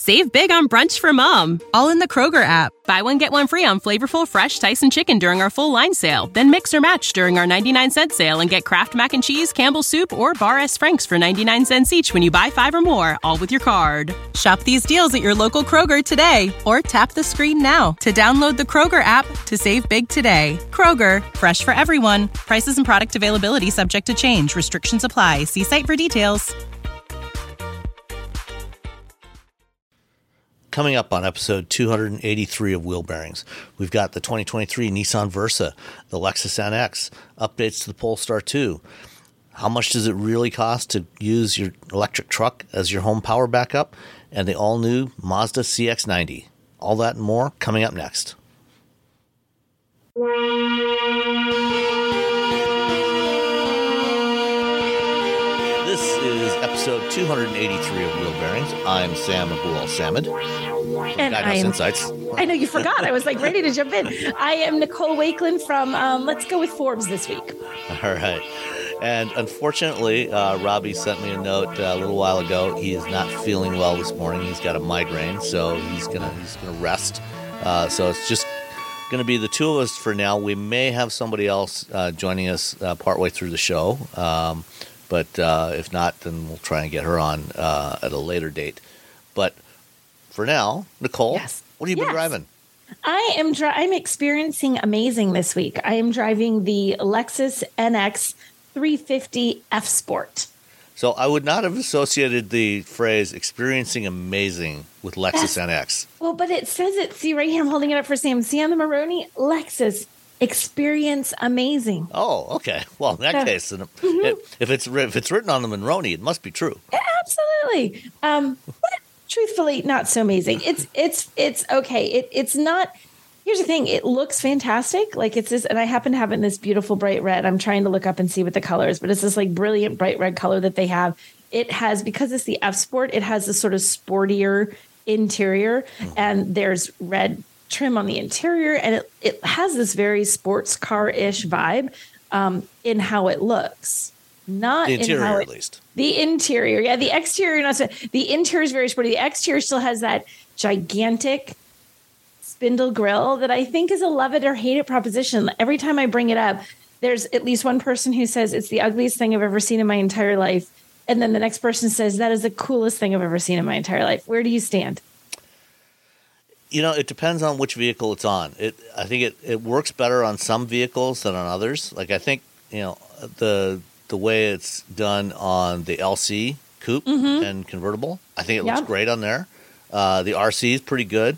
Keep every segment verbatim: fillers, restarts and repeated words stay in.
Save big on brunch for mom, all in the Kroger app. Buy one, get one free on flavorful, fresh Tyson chicken during our full line sale. Then mix or match during our ninety-nine cent sale and get Kraft Mac and Cheese, Campbell's Soup, or Bar S. Frank's for ninety-nine cents each when you buy five or more, all with your card. Shop these deals at your local Kroger today, or tap the screen now to download the Kroger app to save big today. Kroger, fresh for everyone. Prices and product availability subject to change. Restrictions apply. See site for details. Coming up on episode two eighty-three of Wheel Bearings, we've got the twenty twenty-three Nissan Versa, the Lexus N X, updates to the Polestar two. How much does it really cost to use your electric truck as your home power backup? And the all-new Mazda C X ninety. All that and more coming up next. This is episode two eighty-three of Wheel Bearings. I'm Sam Abu Al-Samad from And Guidehouse I'm, Insights. I know you forgot. I was like ready to jump in. I am Nicole Wakeland from um, Let's Go with Forbes this week. All right. And unfortunately, uh, Robbie sent me a note uh, a little while ago. He is not feeling well this morning. He's got a migraine, so he's gonna he's gonna rest. Uh, so it's just going to be the two of us for now. We may have somebody else uh, joining us uh, partway through the show. Um, But uh, if not, then we'll try and get her on uh, at a later date. But for now, Nicole, Yes. what have you yes. been driving? I am dri- I'm experiencing amazing this week. I am driving the Lexus N X three fifty F Sport. So I would not have associated the phrase experiencing amazing with Lexus That's, N X. Well, but it says it. See right here, I'm holding it up for Sam. See on the Maroni? Lexus experience amazing. Oh, okay. Well, in that Yeah. case, then Mhm. it, if it's if it's written on the Monroney, it must be true. Absolutely. Um, but truthfully, not so amazing. It's it's it's okay. It it's not. Here's the thing. It looks fantastic. Like it's this, and I happen to have it in this beautiful bright red. I'm trying to look up and see what the color is, but it's this like brilliant bright red color that they have. It has, because it's the F Sport, it has this sort of sportier interior, mm-hmm. and there's red trim on the interior, and it, it has this very sports car-ish vibe um, in how it looks. Not The interior, in how it, at least. The interior, yeah. The exterior, not so. The interior is very sporty. The exterior still has that gigantic spindle grille that I think is a love it or hate it proposition. Every time I bring it up, there's at least one person who says it's the ugliest thing I've ever seen in my entire life, and then the next person says that is the coolest thing I've ever seen in my entire life. Where do you stand? You know, it depends on which vehicle it's on. It, I think it, it works better on some vehicles than on others. Like I think, you know, the the way it's done on the L C coupe mm-hmm. and convertible, I think it looks yep. great on there. Uh, the R C is pretty good,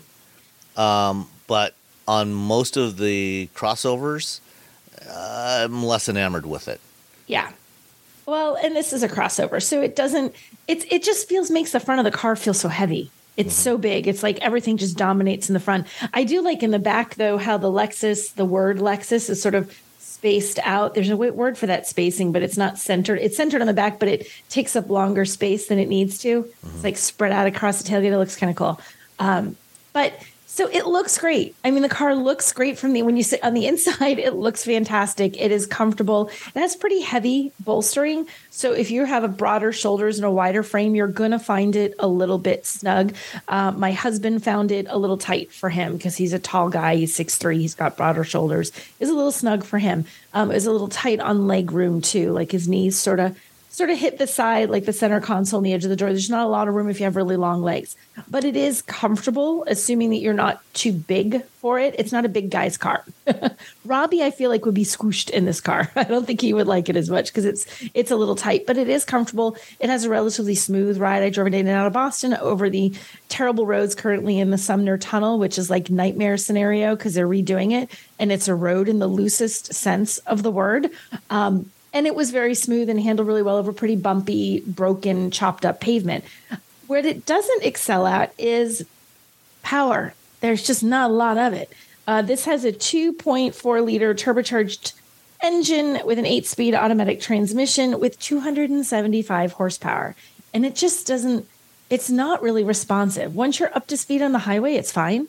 um, but on most of the crossovers, uh, I'm less enamored with it. Yeah. Well, and this is a crossover, so it doesn't. It's it just feels makes the front of the car feel so heavy. It's mm-hmm. so big. It's like everything just dominates in the front. I do like in the back, though, how the Lexus, the word Lexus is sort of spaced out. There's a word for that spacing, but it's not centered. It's centered on the back, but it takes up longer space than it needs to. Mm-hmm. It's like spread out across the tailgate. It looks kind of cool. Um, but so it looks great. I mean, the car looks great from the, when you sit on the inside, it looks fantastic. It is comfortable. It has pretty heavy bolstering. So if you have a broader shoulders and a wider frame, you're going to find it a little bit snug. Uh, my husband found it a little tight for him because he's a tall guy. He's six three. He's got broader shoulders. It's a little snug for him. Um, it was a little tight on leg room too. Like his knees sort of sort of hit the side, like the center console on the edge of the door. There's not a lot of room if you have really long legs, but it is comfortable, assuming that you're not too big for it. It's not a big guy's car. Robbie, I feel like, would be squished in this car. I don't think he would like it as much because it's it's a little tight, but it is comfortable. It has a relatively smooth ride. I drove it in and out of Boston over the terrible roads currently in the Sumner Tunnel, which is like nightmare scenario because they're redoing it, and it's a road in the loosest sense of the word. Um, And it was very smooth and handled really well over pretty bumpy, broken, chopped up pavement. Where it doesn't excel at is power. There's just not a lot of it. Uh, this has a two point four liter turbocharged engine with an eight speed automatic transmission with two hundred seventy-five horsepower. And it just doesn't, it's not really responsive. Once you're up to speed on the highway, it's fine.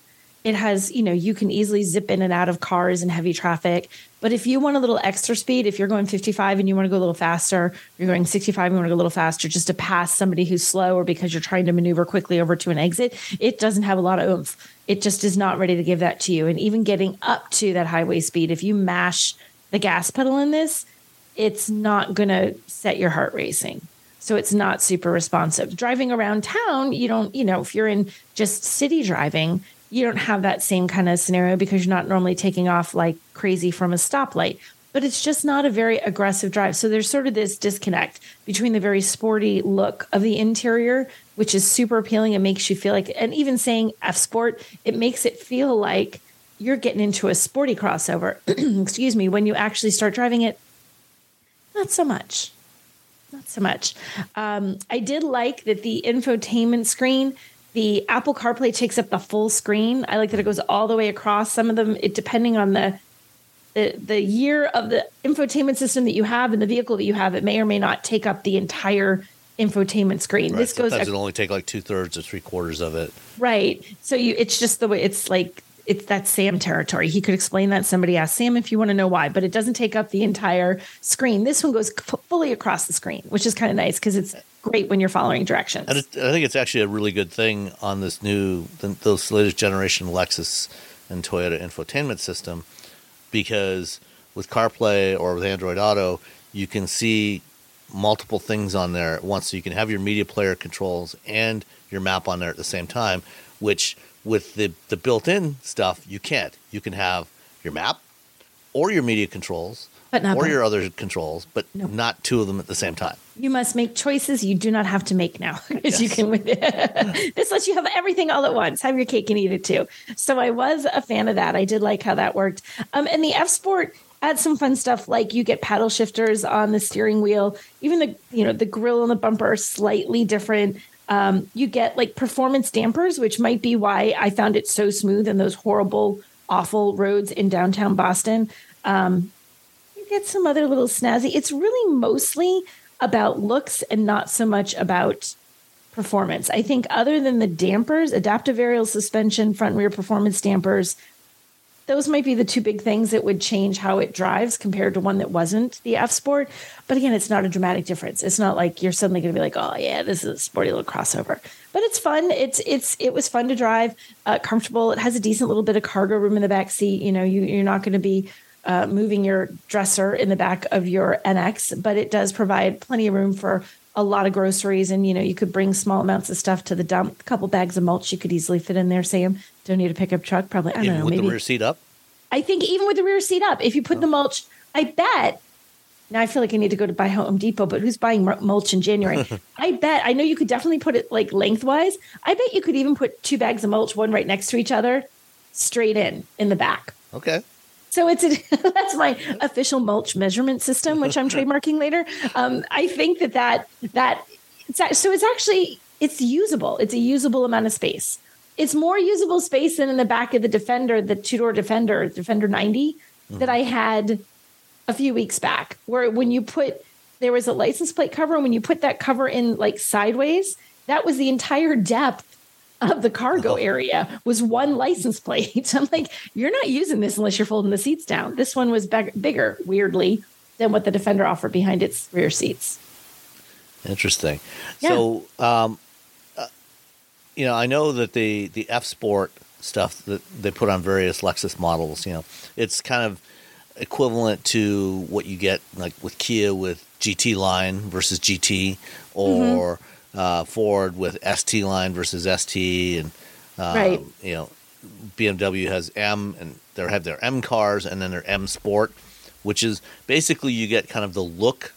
It has, you know, you can easily zip in and out of cars and heavy traffic. But if you want a little extra speed, if you're going fifty-five and you want to go a little faster, you're going sixty-five and you want to go a little faster just to pass somebody who's slow or because you're trying to maneuver quickly over to an exit, it doesn't have a lot of oomph. It just is not ready to give that to you. And even getting up to that highway speed, if you mash the gas pedal in this, it's not going to set your heart racing. So it's not super responsive. Driving around town, you don't, you know, if you're in just city driving, you don't have that same kind of scenario because you're not normally taking off like crazy from a stoplight. But it's just not a very aggressive drive. So there's sort of this disconnect between the very sporty look of the interior, which is super appealing and makes you feel like, and even saying F Sport, it makes it feel like you're getting into a sporty crossover. Excuse me, when you actually start driving it, not so much. Not so much. Um, I did like that the infotainment screen, the Apple CarPlay takes up the full screen. I like that it goes all the way across. Some of them, it depending on the, the the year of the infotainment system that you have and the vehicle that you have, it may or may not take up the entire infotainment screen. Right. This goes. Sometimes it'll only take like two thirds or three quarters of it. Right. So you, it's just the way it's like. It's that Sam territory. He could explain that. Somebody asked Sam if you want to know why, but it doesn't take up the entire screen. This one goes f- fully across the screen, which is kind of nice because it's great when you're following directions. And it, I think it's actually a really good thing on this new, the, those latest generation Lexus and Toyota infotainment system, because with CarPlay or with Android Auto, you can see multiple things on there at once. So you can have your media player controls and your map on there at the same time, which with the, the built-in stuff, you can't. You can have your map or your media controls but not or both. your other controls, but Nope. not two of them at the same time. You must make choices you do not have to make now. Yes. Because you can. This lets you have everything all at once. Have your cake and eat it too. So I was a fan of that. I did like how that worked. Um, and the F Sport adds some fun stuff, like you get paddle shifters on the steering wheel. Even the you know the grill and the bumper are slightly different. Um, you get like performance dampers, which might be why I found it so smooth in those horrible, awful roads in downtown Boston. Um, you get some other little snazzy. It's really mostly about looks and not so much about performance. I think other than the dampers, adaptive variable suspension, front and rear performance dampers, those might be the two big things that would change how it drives compared to one that wasn't the F Sport. But again, it's not a dramatic difference. It's not like you're suddenly going to be like, oh yeah, this is a sporty little crossover. But it's fun. It's it's it was fun to drive, uh, comfortable. It has a decent little bit of cargo room in the back seat. You know, you, you're not going to be uh, moving your dresser in the back of your N X, but it does provide plenty of room for a lot of groceries. And, you know, you could bring small amounts of stuff to the dump. A couple bags of mulch you could easily fit in there, Sam. Don't need a pickup truck, probably. I don't Even know. with Maybe the rear seat up? I think even with the rear seat up, if you put the mulch, I bet. Now I feel like I need to go to buy Home Depot, but who's buying mulch in January? I bet. I know you could definitely put it like lengthwise. I bet you could even put two bags of mulch, one right next to each other, straight in in the back. Okay. So it's a, that's my official mulch measurement system, which I'm trademarking later. Um, I think that that that it's, so it's actually it's usable. It's a usable amount of space. It's more usable space than in the back of the Defender, the two-door Defender, Defender ninety, mm-hmm. that I had a few weeks back, where when you put, there was a license plate cover, and when you put that cover in like sideways, that was the entire depth of the cargo oh. area was one license plate. I'm like, you're not using this unless you're folding the seats down. This one was big, bigger, weirdly, than what the Defender offered behind its rear seats. Interesting. Yeah. So, um, uh, you know, I know that the, the F Sport stuff that they put on various Lexus models, you know, it's kind of equivalent to what you get like with Kia with G T line versus G T, or mm-hmm. uh, Ford with S T line versus S T, and uh, right. you know, B M W has M, and they have their M cars, and then their M Sport, which is basically you get kind of the look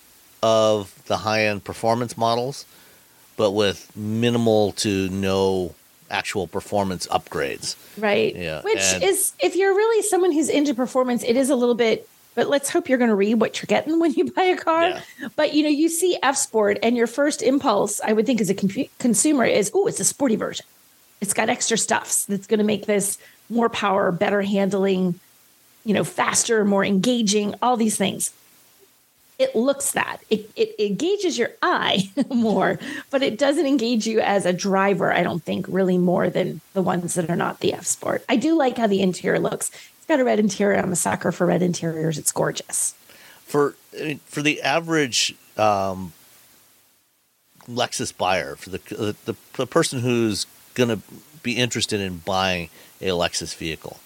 of the high-end performance models, but with minimal to no actual performance upgrades. Right. Yeah. Which and, is, if you're really someone who's into performance, it is a little bit, but let's hope you're going to read what you're getting when you buy a car. Yeah. But, you know, you see F Sport and your first impulse, I would think as a con- consumer is, oh, it's a sporty version. It's got extra stuff that's going to make this more power, better handling, you know, faster, more engaging, all these things. it looks that. It, it engages your eye more, but it doesn't engage you as a driver, I don't think, really more than the ones that are not the F Sport. I do like how the interior looks. It's got a red interior. I'm a sucker for red interiors. It's gorgeous. For for the average um, Lexus buyer, for the, the the person who's going to be interested in buying a Lexus vehicle,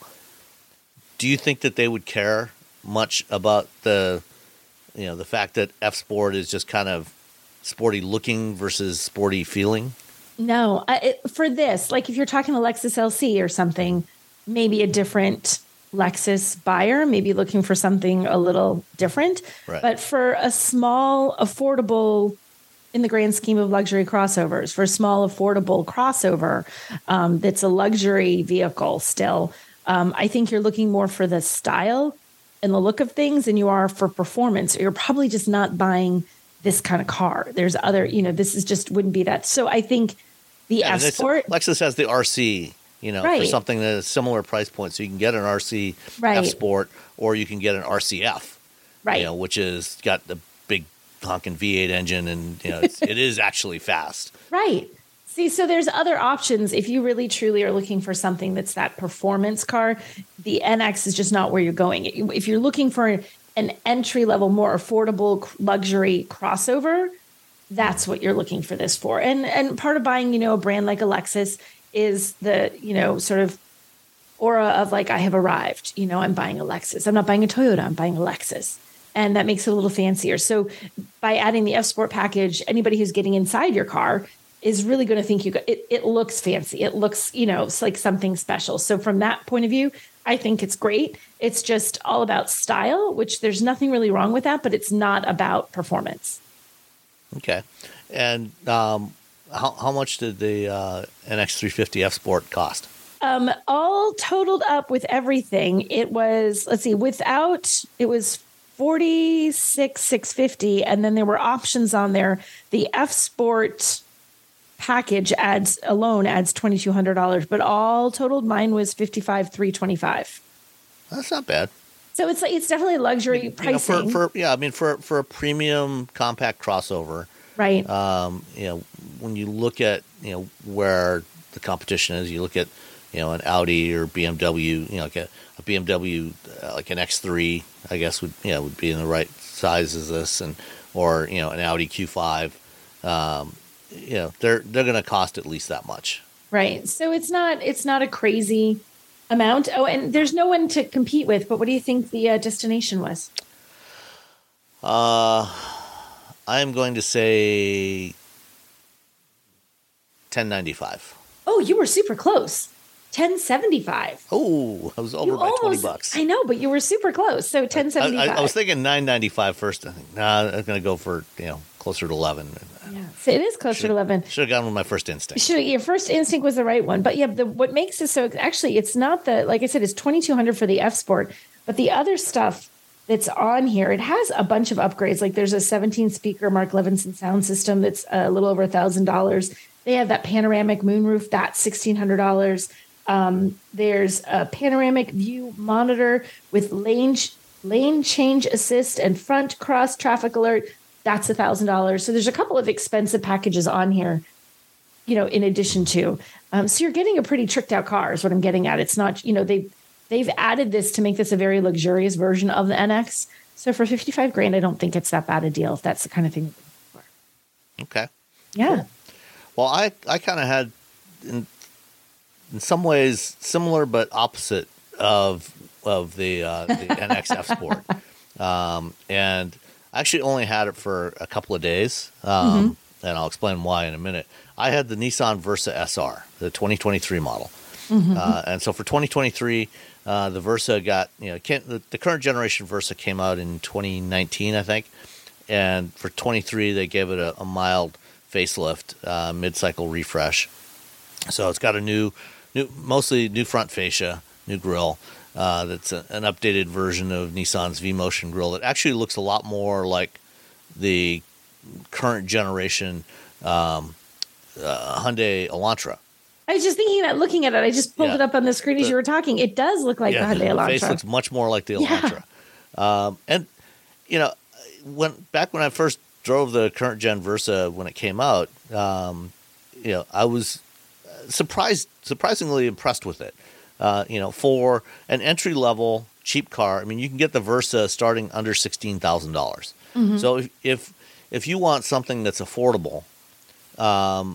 do you think that they would care much about the you know the fact that F Sport is just kind of sporty looking versus sporty feeling? No, uh, it, for this, like if you're talking a Lexus L C or something, maybe a different Lexus buyer, maybe looking for something a little different. Right. But for a small, affordable, in the grand scheme of luxury crossovers, for a small, affordable crossover um, that's a luxury vehicle still, um, I think you're looking more for the style and the look of things than you are for performance. You're probably just not buying this kind of car. There's other, you know, this is just wouldn't be that. So I think the Yeah, F and it's- Sport, Lexus has the R C, you know, for Right. something that is similar price point. So you can get an R C Right. F Sport, or you can get an R C F, right? you know, which is got the big honking V eight engine, and you know, it's, it is actually fast. Right. See, so there's other options. If you really truly are looking for something that's that performance car, the N X is just not where you're going. If you're looking for an entry level, more affordable luxury crossover, that's what you're looking for this for. And and part of buying, you know, a brand like a Lexus is the, you know, sort of aura of like, I have arrived, you know, I'm buying a Lexus. I'm not buying a Toyota, I'm buying a Lexus. And that makes it a little fancier. So by adding the F Sport package, anybody who's getting inside your car is really going to think you got, it, it looks fancy. It looks, you know, it's like something special. So from that point of view, I think it's great. It's just all about style, which there's nothing really wrong with that, but it's not about performance. Okay. And um, how how much did the uh, N X three fifty F Sport cost? Um, all totaled up with everything, it was, let's see, without, it was forty-six thousand six hundred fifty dollars. And then there were options on there. The F Sport package adds alone adds twenty-two hundred dollars, but all totaled, mine was fifty-five thousand three hundred twenty-five dollars. That's not bad. So it's like, it's definitely luxury You know, pricing. for, for yeah, I mean for for a premium compact crossover, right. um, you know, when you look at you know where the competition is, you look at you know an Audi or B M W, you know, like a, a B M W uh, like an X three, I guess would you know would be in the right size as this, and or you know an Audi Q five, um, you know they're they're going to cost at least that much. Right. So it's not, it's not a crazy amount. Oh, and there's no one to compete with, but what do you think the uh, destination was? Uh, I'm going to say ten ninety-five. Oh, you were super close. ten seventy-five. Oh, I was over You by twenty almost, bucks. I know, but you were super close. So ten I, seventy-five. I, I was thinking nine ninety-five first. I think, nah, I'm going to go for, you know, closer to eleven. Yeah. So it is closer to eleven. Should have gone with my first instinct. Should your first instinct was the right one, but yeah, the, what makes it so actually, it's not the, like I said, it's twenty-two hundred for the F Sport, but the other stuff that's on here, it has a bunch of upgrades. Like there's a seventeen speaker Mark Levinson sound system that's a little over a thousand dollars. They have that panoramic moonroof, that's sixteen hundred dollars. Um, there's a panoramic view monitor with lane lane change assist and front cross traffic alert. That's a thousand dollars. So there's a couple of expensive packages on here, you know, in addition to. Um, so you're getting a pretty tricked out car is what I'm getting at. It's not, you know, they they've added this to make this a very luxurious version of the N X. So for fifty-five grand, I don't think it's that bad a deal if that's the kind of thing you're looking for. Okay. Yeah. Cool. Well, I, I kind of had, in, in some ways, similar but opposite of of the, uh, the N X F Sport. Um, and I actually only had it for a couple of days, um, mm-hmm. and I'll explain why in a minute. I had the Nissan Versa S R, the twenty twenty-three model. Mm-hmm. Uh, and so for twenty twenty-three, uh, the Versa got, you know, came, the, the current generation Versa came out in twenty nineteen, I think. And for twenty-three, they gave it a, a mild facelift, uh, mid-cycle refresh. So it's got a new, new, mostly new front fascia, new grille. Uh, that's a, an updated version of Nissan's V-Motion grille. It actually looks a lot more like the current generation um, uh, Hyundai Elantra. I was just thinking that, looking at it, I just pulled Yeah. it up on the screen as The- you were talking. It does look like Yeah, the Hyundai the face Elantra. looks much more like the Yeah. Elantra. Um, and, you know, when back when I first drove the current gen Versa when it came out, um, you know, I was surprised, surprisingly impressed with it. Uh, you know, for an entry level cheap car, I mean, you can get the Versa starting under sixteen thousand dollars. Mm-hmm. So if, if if you want something that's affordable, um,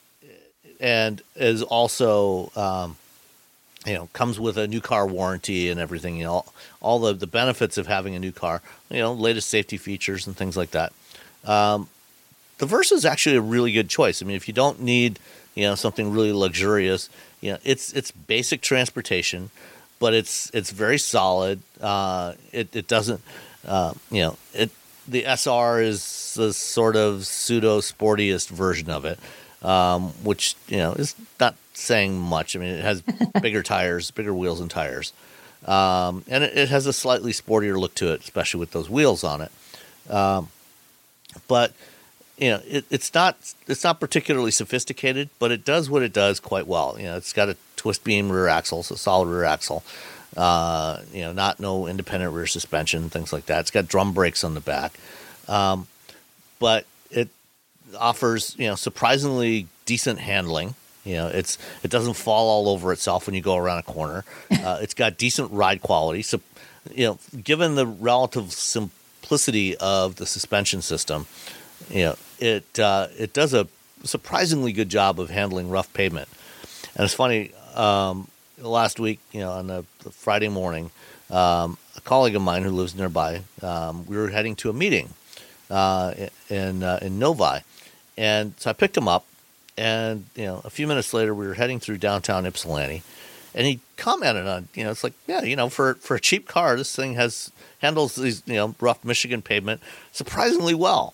and is also um, you know, comes with a new car warranty and everything, you know, all the, the benefits of having a new car, you know, latest safety features and things like that. Um, the Versa is actually a really good choice. I mean, if you don't need, you know, something really luxurious, you know, it's it's basic transportation, but it's it's very solid. Uh, it it doesn't, uh, you know, it the S R is the sort of pseudo sportiest version of it, um, which you know is not saying much. I mean, it has bigger tires, bigger wheels and tires, um, and it, it has a slightly sportier look to it, especially with those wheels on it. Um, but you know, it, it's not it's not particularly sophisticated, but it does what it does quite well. You know, it's got a twist beam rear axle, so solid rear axle. Uh, you know, not no independent rear suspension, things like that. It's got drum brakes on the back, um, but it offers you know surprisingly decent handling. You know, it's it doesn't fall all over itself when you go around a corner. Uh, it's got decent ride quality. So, you know, given the relative simplicity of the suspension system, you know, it uh, it does a surprisingly good job of handling rough pavement. And it's funny, um, last week, you know, on the, the Friday morning, um, a colleague of mine who lives nearby, um, we were heading to a meeting uh, in uh, in Novi, and so I picked him up, and you know, a few minutes later, we were heading through downtown Ypsilanti, and he commented on, you know, it's like, yeah, you know, for for a cheap car, this thing has handles these, you know, rough Michigan pavement surprisingly well.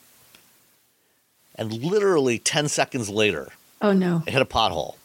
And literally ten seconds later, oh no, it hit a pothole,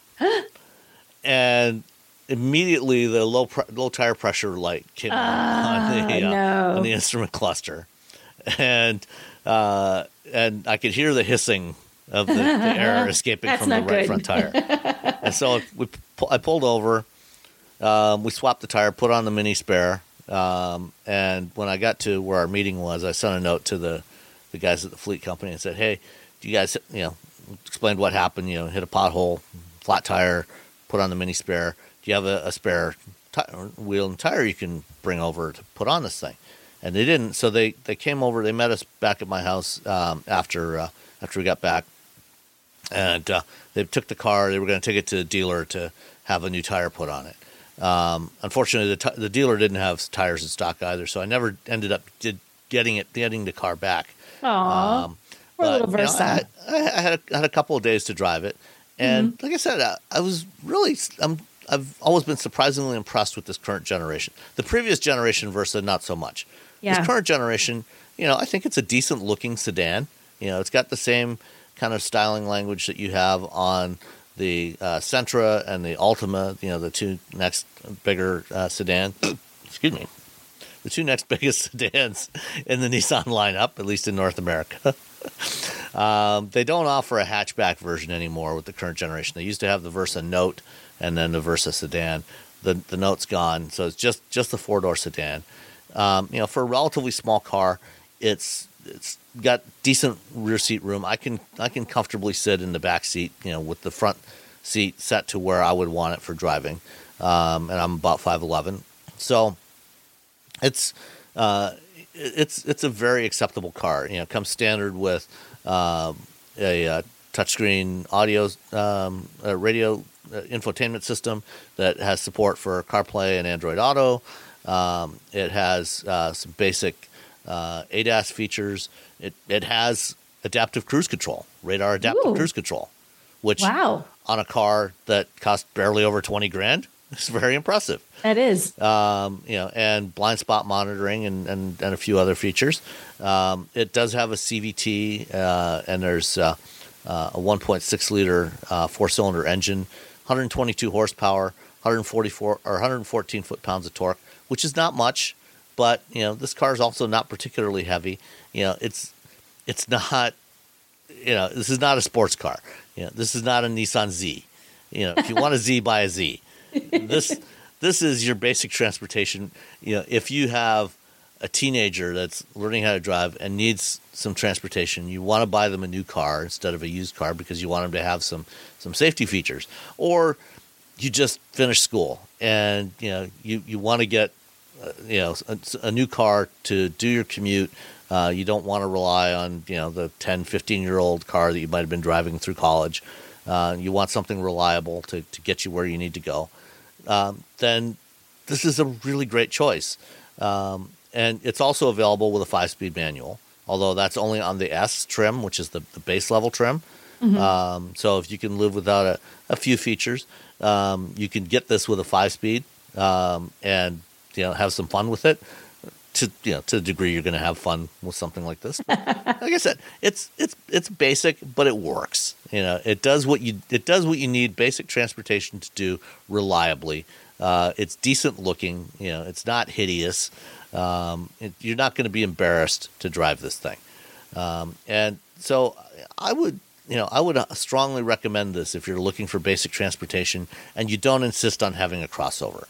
and immediately the low pre- low tire pressure light came on, uh, on, the, uh, no. on the instrument cluster, and uh, and I could hear the hissing of the, the air escaping from the right good. front tire. And so we I pulled over, um, we swapped the tire, put on the mini spare, um, and when I got to where our meeting was, I sent a note to the the guys at the fleet company and said, hey, you guys, you know, explained what happened, you know, hit a pothole, flat tire, put on the mini spare. Do you have a, a spare tire, wheel and tire you can bring over to put on this thing? And they didn't. So they, they came over, they met us back at my house um, after uh, after we got back. And uh, they took the car, they were going to take it to the dealer to have a new tire put on it. Um, unfortunately, the, t- the dealer didn't have tires in stock either, so I never ended up did getting it, getting the car back. Aww. Um, But, little Versa. You know, I, I had a, had a couple of days to drive it, and mm-hmm. like I said, I, I was really I'm I've always been surprisingly impressed with this current generation. The previous generation Versa, not so much. Yeah. This current generation, you know, I think it's a decent looking sedan. You know, it's got the same kind of styling language that you have on the uh, Sentra and the Altima. You know, the two next bigger uh, sedans. Excuse me. The two next biggest sedans in the Nissan lineup, at least in North America. um, they don't offer a hatchback version anymore with the current generation. They used to have the Versa Note and then the Versa sedan. The the Note's gone, so it's just, just the four-door sedan. Um, you know, for a relatively small car, it's it's got decent rear seat room. I can I can comfortably sit in the back seat, you know, with the front seat set to where I would want it for driving. Um, and I'm about five eleven, so it's uh, it's it's a very acceptable car. You know, it comes standard with uh, a, a touchscreen audio, um, a radio uh, infotainment system that has support for CarPlay and Android Auto. Um, it has uh, some basic uh, A D A S features. It it has adaptive cruise control, radar adaptive Ooh. cruise control, which wow. on a car that costs barely over twenty grand. It's very impressive. That is. Um, you know, and blind spot monitoring and, and, and a few other features. Um, it does have a C V T, uh, and there's uh, uh, a one point six liter uh, four-cylinder engine, one hundred twenty-two horsepower, one hundred forty-four or one hundred fourteen foot-pounds of torque, which is not much, but you know, this car is also not particularly heavy. You know, it's it's not, you know, this is not a sports car. You know, this is not a Nissan Z. You know, if you want a Z, buy a Z. This this is your basic transportation. You know, if you have a teenager that's learning how to drive and needs some transportation. You want to buy them a new car instead of a used car because you want them to have some some safety features. Or you just finished school and you know you, you want to get uh, you know a, a new car to do your commute. Uh, you don't want to rely on you know the ten, fifteen year old car that you might have been driving through college. Uh, you want something reliable to, to get you where you need to go. Um, then this is a really great choice. Um, and it's also available with a five-speed manual, although that's only on the S trim, which is the, the base level trim. Mm-hmm. Um, so if you can live without a, a few features, um, you can get this with a five-speed um, and you know have some fun with it. To you know, to the degree you're going to have fun with something like this. But like I said, it's it's it's basic, but it works. You know, it does what you it does what you need basic transportation to do reliably. Uh, it's decent looking. You know, it's not hideous. Um, it, you're not going to be embarrassed to drive this thing. Um, and so I would, you know, I would strongly recommend this if you're looking for basic transportation and you don't insist on having a crossover.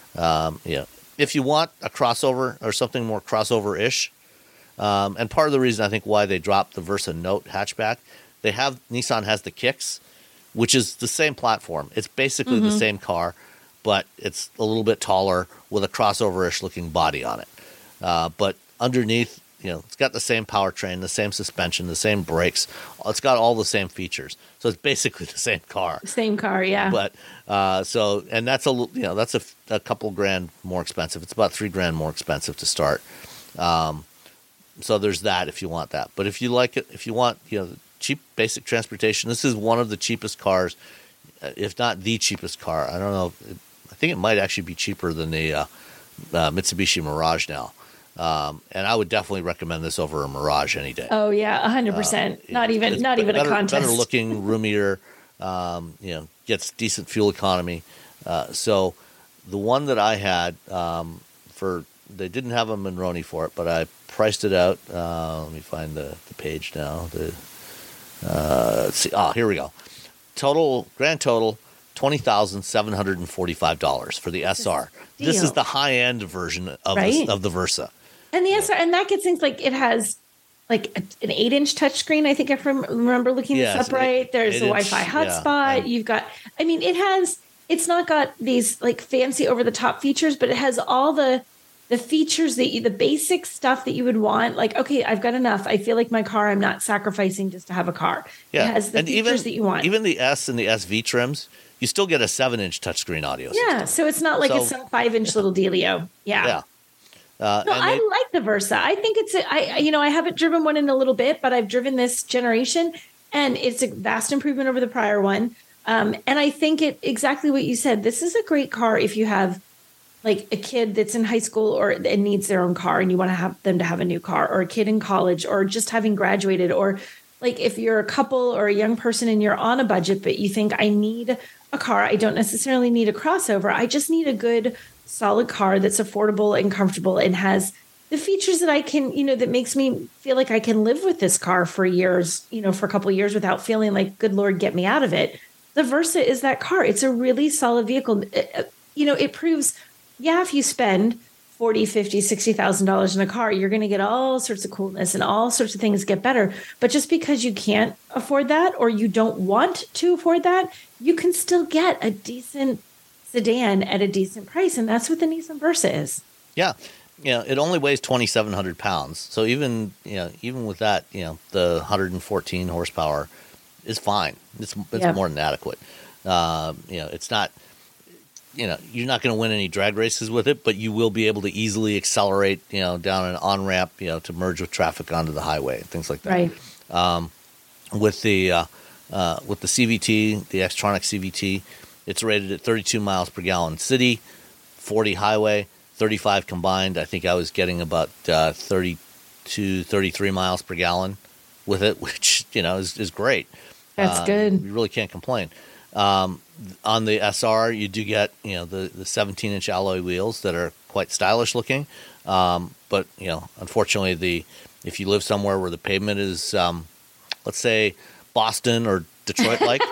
Um, you know, if you want a crossover or something more crossover-ish, um, and part of the reason I think why they dropped the Versa Note hatchback, they have Nissan has the Kicks, which is the same platform. It's basically mm-hmm. the same car, but it's a little bit taller with a crossover-ish looking body on it. Uh, but underneath, you know, it's got the same powertrain, the same suspension, the same brakes. It's got all the same features. So it's basically the same car. Same car, yeah. But uh, so, and that's a you know that's a, a couple grand more expensive. It's about three grand more expensive to start. Um, so there's that if you want that. But if you like it, if you want you know cheap basic transportation, this is one of the cheapest cars, if not the cheapest car. I don't know. I think it might actually be cheaper than the uh, uh, Mitsubishi Mirage now. Um, and I would definitely recommend this over a Mirage any day. Oh yeah, a hundred percent. Not even, not even better, a contest. Better looking, roomier. Um, you know, gets decent fuel economy. Uh, so the one that I had um, for, they didn't have a Monroney for it, but I priced it out. Uh, let me find the, the page now. The uh, let's see. Oh, here we go. Total grand total twenty thousand seven hundred and forty-five dollars for the S R. This is, this is the high end version of right? the, of the Versa. And the S R, and that gets things like it has like a, an eight inch touchscreen. I think I remember looking yes, this up right. There's a Wi-Fi hotspot. Yeah, You've got, I mean, it has, it's not got these like fancy over the top features, but it has all the, the features that you, the basic stuff that you would want. Like, okay, I've got enough. I feel like my car, I'm not sacrificing just to have a car. Yeah. It has the and features even, that you want. Even the S and the S V trims, you still get a seven inch touchscreen audio Yeah. system. So it's not like so, it's some five inch little dealio. Yeah. Yeah. Uh, no, I they, like the Versa. I think it's a, I, you know, I haven't driven one in a little bit, but I've driven this generation and it's a vast improvement over the prior one. Um, and I think it exactly what you said. This is a great car if you have like a kid that's in high school or and needs their own car and you want to have them to have a new car, or a kid in college, or just having graduated, or like if you're a couple or a young person and you're on a budget, but you think I need a car. I don't necessarily need a crossover. I just need a good solid car that's affordable and comfortable and has the features that I can, you know, that makes me feel like I can live with this car for years, you know, for a couple of years without feeling like, good Lord, get me out of it. The Versa is that car. It's a really solid vehicle. It, you know, it proves, yeah, if you spend forty, fifty, sixty thousand dollars in a car, you're going to get all sorts of coolness and all sorts of things get better. But just because you can't afford that or you don't want to afford that, you can still get a decent sedan at a decent price. And that's what the Nissan Versa is. Yeah. You know, it only weighs twenty-seven hundred pounds. So even, you know, even with that, you know, the one hundred fourteen horsepower is fine. It's, it's yep. more than adequate. Um, you know, it's not, you know, you're not going to win any drag races with it, but you will be able to easily accelerate, you know, down an on-ramp, you know, to merge with traffic onto the highway and things like that. Right. Um, with the, uh, uh, with the C V T, the Xtronic C V T, it's rated at thirty-two miles per gallon city, forty highway, thirty-five combined. I think I was getting about uh, thirty-two, thirty-three miles per gallon with it, which, you know, is, is great. That's uh, good. You really can't complain. Um, on the S R, you do get, you know, the, the seventeen inch alloy wheels that are quite stylish looking. Um, but, you know, unfortunately, the if you live somewhere where the pavement is, um, let's say, Boston or Detroit-like,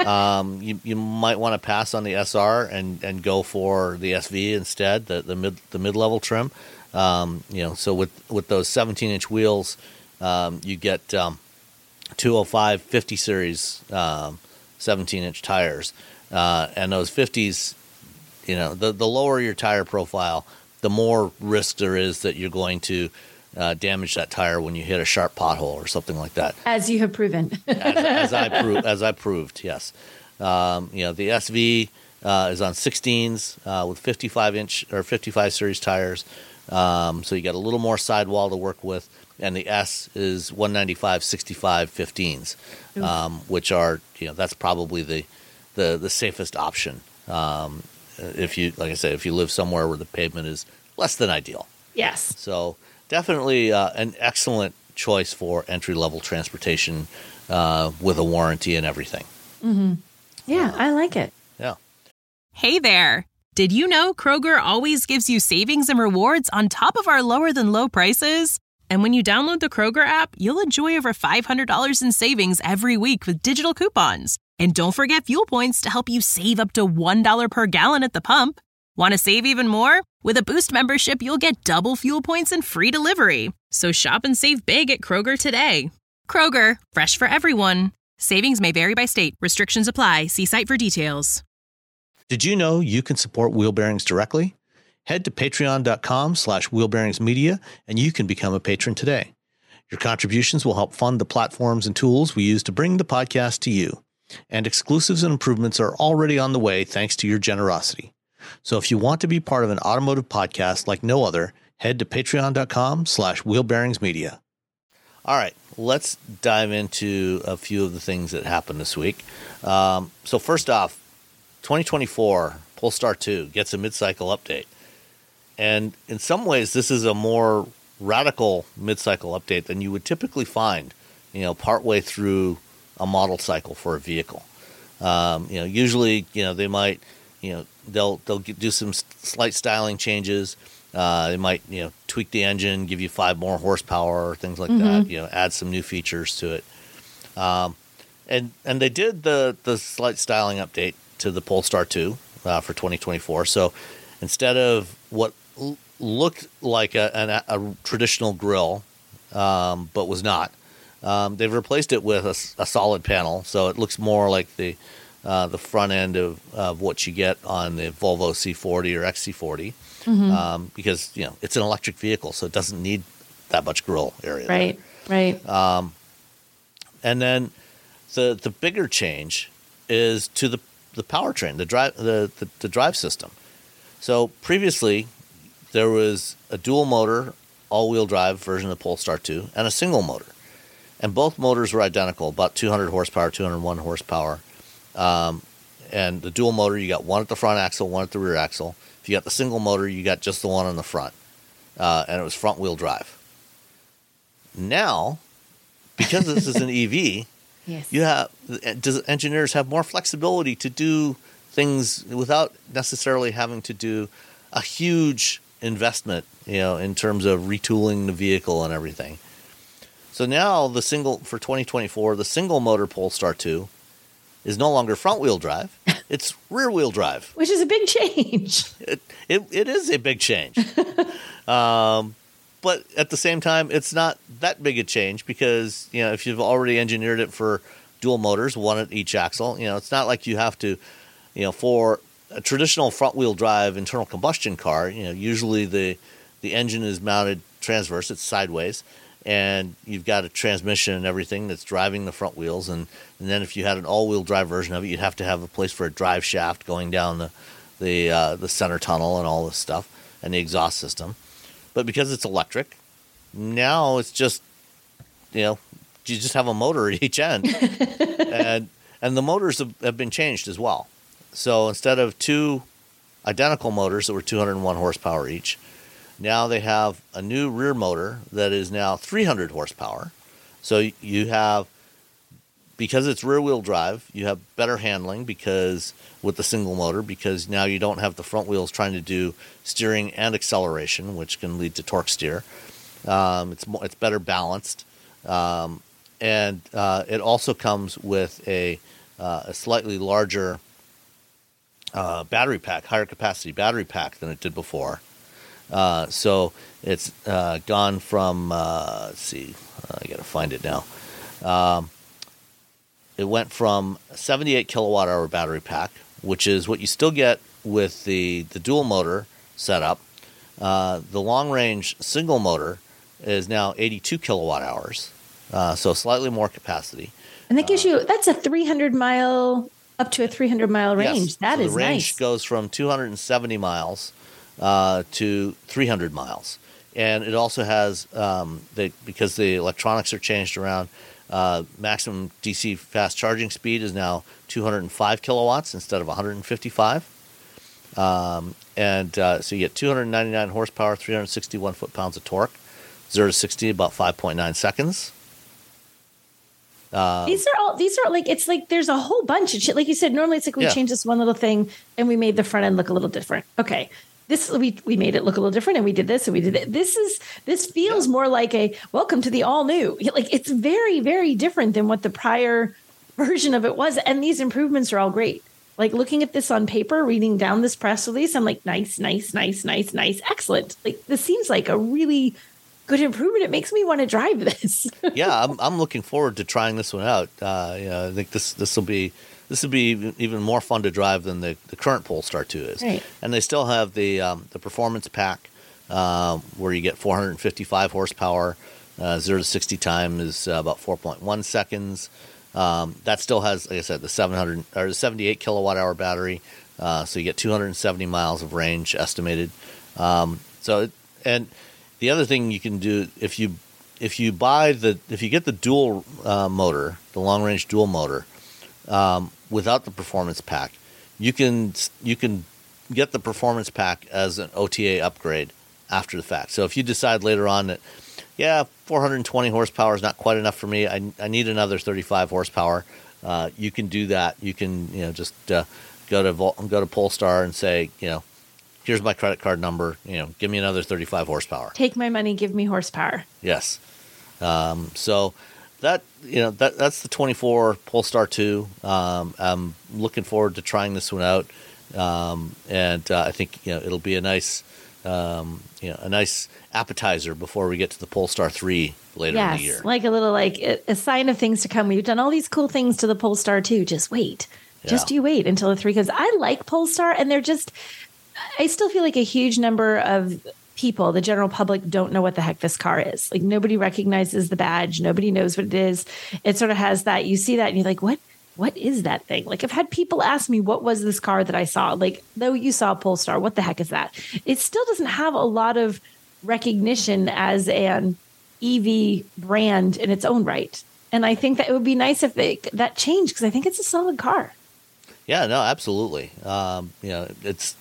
um, you you might want to pass on the S R and, and go for the S V instead, the the mid the mid level trim. Um, you know, so with with those seventeen inch wheels, um, you get um, two oh five fifty series um, seventeen inch tires, uh, and those fifties. You know, the the lower your tire profile, the more risk there is that you're going to uh, damage that tire when you hit a sharp pothole or something like that. As you have proven. as, as I proved, as I proved, yes. Um, you know, the S V uh, is on sixteens uh, with fifty-five inch or fifty-five series tires, um, so you got a little more sidewall to work with. And the S is one ninety-five sixty-five fifteens, um, which are, you know, that's probably the the the safest option. Um, If you, like I said, if you live somewhere where the pavement is less than ideal. Yes. So definitely uh, an excellent choice for entry-level transportation uh, with a warranty and everything. Mm-hmm. Yeah, uh, I like it. Yeah. Hey there. Did you know Kroger always gives you savings and rewards on top of our lower-than-low prices? And when you download the Kroger app, you'll enjoy over five hundred dollars in savings every week with digital coupons. And don't forget fuel points to help you save up to one dollar per gallon at the pump. Want to save even more? With a Boost membership, you'll get double fuel points and free delivery. So shop and save big at Kroger today. Kroger, fresh for everyone. Savings may vary by state. Restrictions apply. See site for details. Did you know you can support Wheel Bearings directly? Head to patreon.com slash wheelbearingsmedia and you can become a patron today. Your contributions will help fund the platforms and tools we use to bring the podcast to you. And exclusives and improvements are already on the way thanks to your generosity. So if you want to be part of an automotive podcast like no other, head to patreon.com slash wheelbearingsmedia. All right, let's dive into a few of the things that happened this week. Um, so first off, twenty twenty-four Polestar two gets a mid-cycle update. And in some ways, this is a more radical mid-cycle update than you would typically find, you know, partway through a model cycle for a vehicle. Um, you know, usually, you know, they might, you know, they'll they'll do some slight styling changes. Uh, they might, you know, tweak the engine, give you five more horsepower or things like mm-hmm. that. You know, add some new features to it. Um, and and they did the the slight styling update to the Polestar two uh, for twenty twenty-four. So instead of what l- looked like a, an, a traditional grille, um, but was not. Um, they've replaced it with a, a solid panel, so it looks more like the uh, the front end of, of what you get on the Volvo C forty or X C forty, mm-hmm. um, because you know it's an electric vehicle, so it doesn't need that much grille area. Right, there. right. Um, and then the the bigger change is to the the powertrain, the drive the, the the drive system. So previously there was a dual motor all-wheel drive version of the Polestar two and a single motor. And both motors were identical, about two hundred horsepower, two hundred one horsepower. Um, and the dual motor, you got one at the front axle, one at the rear axle. If you got the single motor, you got just the one on the front. Uh, and it was front-wheel drive. Now, because this is an E V, yes. you have engineers have more flexibility to do things without necessarily having to do a huge investment, you know, in terms of retooling the vehicle and everything. So now the single for twenty twenty-four, the single motor Polestar two is no longer front wheel drive; it's rear wheel drive, which is a big change. It it, it is a big change, um, but at the same time, it's not that big a change because you know if you've already engineered it for dual motors, one at each axle, you know it's not like you have to, you know, for a traditional front wheel drive internal combustion car, you know, usually the the engine is mounted transverse; it's sideways. And you've got a transmission and everything that's driving the front wheels. And, and then if you had an all-wheel drive version of it, you'd have to have a place for a drive shaft going down the the uh, the center tunnel and all this stuff and the exhaust system. But because it's electric, now it's just, you know, you just have a motor at each end. and and the motors have, have been changed as well. So instead of two identical motors that were two hundred one horsepower each, now they have a new rear motor that is now three hundred horsepower. So you have, because it's rear-wheel drive, you have better handling because with the single motor, because now you don't have the front wheels trying to do steering and acceleration, which can lead to torque steer. Um, it's more, it's better balanced, um, and uh, it also comes with a uh, a slightly larger uh, battery pack, higher capacity battery pack than it did before. Uh, so it's uh, gone from, uh, let's see, I got to find it now. Um, it went from a seventy-eight kilowatt hour battery pack, which is what you still get with the, the dual motor setup. Uh, the long range single motor is now eighty-two kilowatt hours, uh, so slightly more capacity. And that gives uh, you, that's a three hundred mile, up to a three hundred mile range. Yes, that so is the range nice. goes from two hundred seventy miles uh, to three hundred miles. And it also has, um, the, because the electronics are changed around, uh, maximum D C fast charging speed is now two hundred five kilowatts instead of one hundred fifty-five. Um, and uh, so you get two hundred ninety-nine horsepower, three hundred sixty-one foot-pounds of torque, zero to sixty about five point nine seconds. Um, these are all, these are like, it's like there's a whole bunch of shit. Like you said, normally it's like we yeah. changed this one little thing and we made the front end look a little different. Okay. This, we, we made it look a little different and we did this and we did it. This is, this feels yeah. more like a welcome to the all new. Like it's very, very different than what the prior version of it was. And these improvements are all great. Like looking at this on paper, reading down this press release, I'm like, nice, nice, nice, nice, nice, excellent. Like this seems like a really good improvement. It makes me want to drive this. yeah, I'm I'm looking forward to trying this one out. Uh, you know, I think this this will be this will be even more fun to drive than the, the current Polestar two is. Right. And they still have the um, the performance pack uh, where you get four hundred fifty-five horsepower, uh, zero to sixty time is uh, about four point one seconds. Um, that still has, like I said, the seven hundred or the seventy-eight kilowatt hour battery, uh, so you get two hundred seventy miles of range estimated. Um, so, it, and the other thing you can do if you if you buy the if you get the dual uh, motor, the long range dual motor, um, without the performance pack, you can you can get the performance pack as an O T A upgrade after the fact. So if you decide later on that, yeah, four hundred twenty horsepower is not quite enough for me. I, I need another thirty-five horsepower. Uh, you can do that. You can, you know, just uh, go to Vol- go to Polestar and say, you know, here's my credit card number. You know, give me another thirty-five horsepower. Take my money, give me horsepower. Yes. Um, so that you know that that's the twenty-four Polestar two. Um, I'm looking forward to trying this one out, um, and uh, I think you know it'll be a nice. Um, you know, a nice appetizer before we get to the Polestar three later yes, in the year. Like a little, like a, a sign of things to come. We've done all these cool things to the Polestar two. Just wait. Yeah. Just you wait until the three comes. I like Polestar, and they're just, I still feel like a huge number of people, the general public, don't know what the heck this car is. Like nobody recognizes the badge. Nobody knows what it is. It sort of has that, you see that and you're like, what? What is that thing? Like I've had people ask me, what was this car that I saw? Like, though you saw Polestar, what the heck is that? It still doesn't have a lot of recognition as an E V brand in its own right. And I think that it would be nice if they, that changed because I think it's a solid car. Yeah, no, absolutely. Um, you know, it's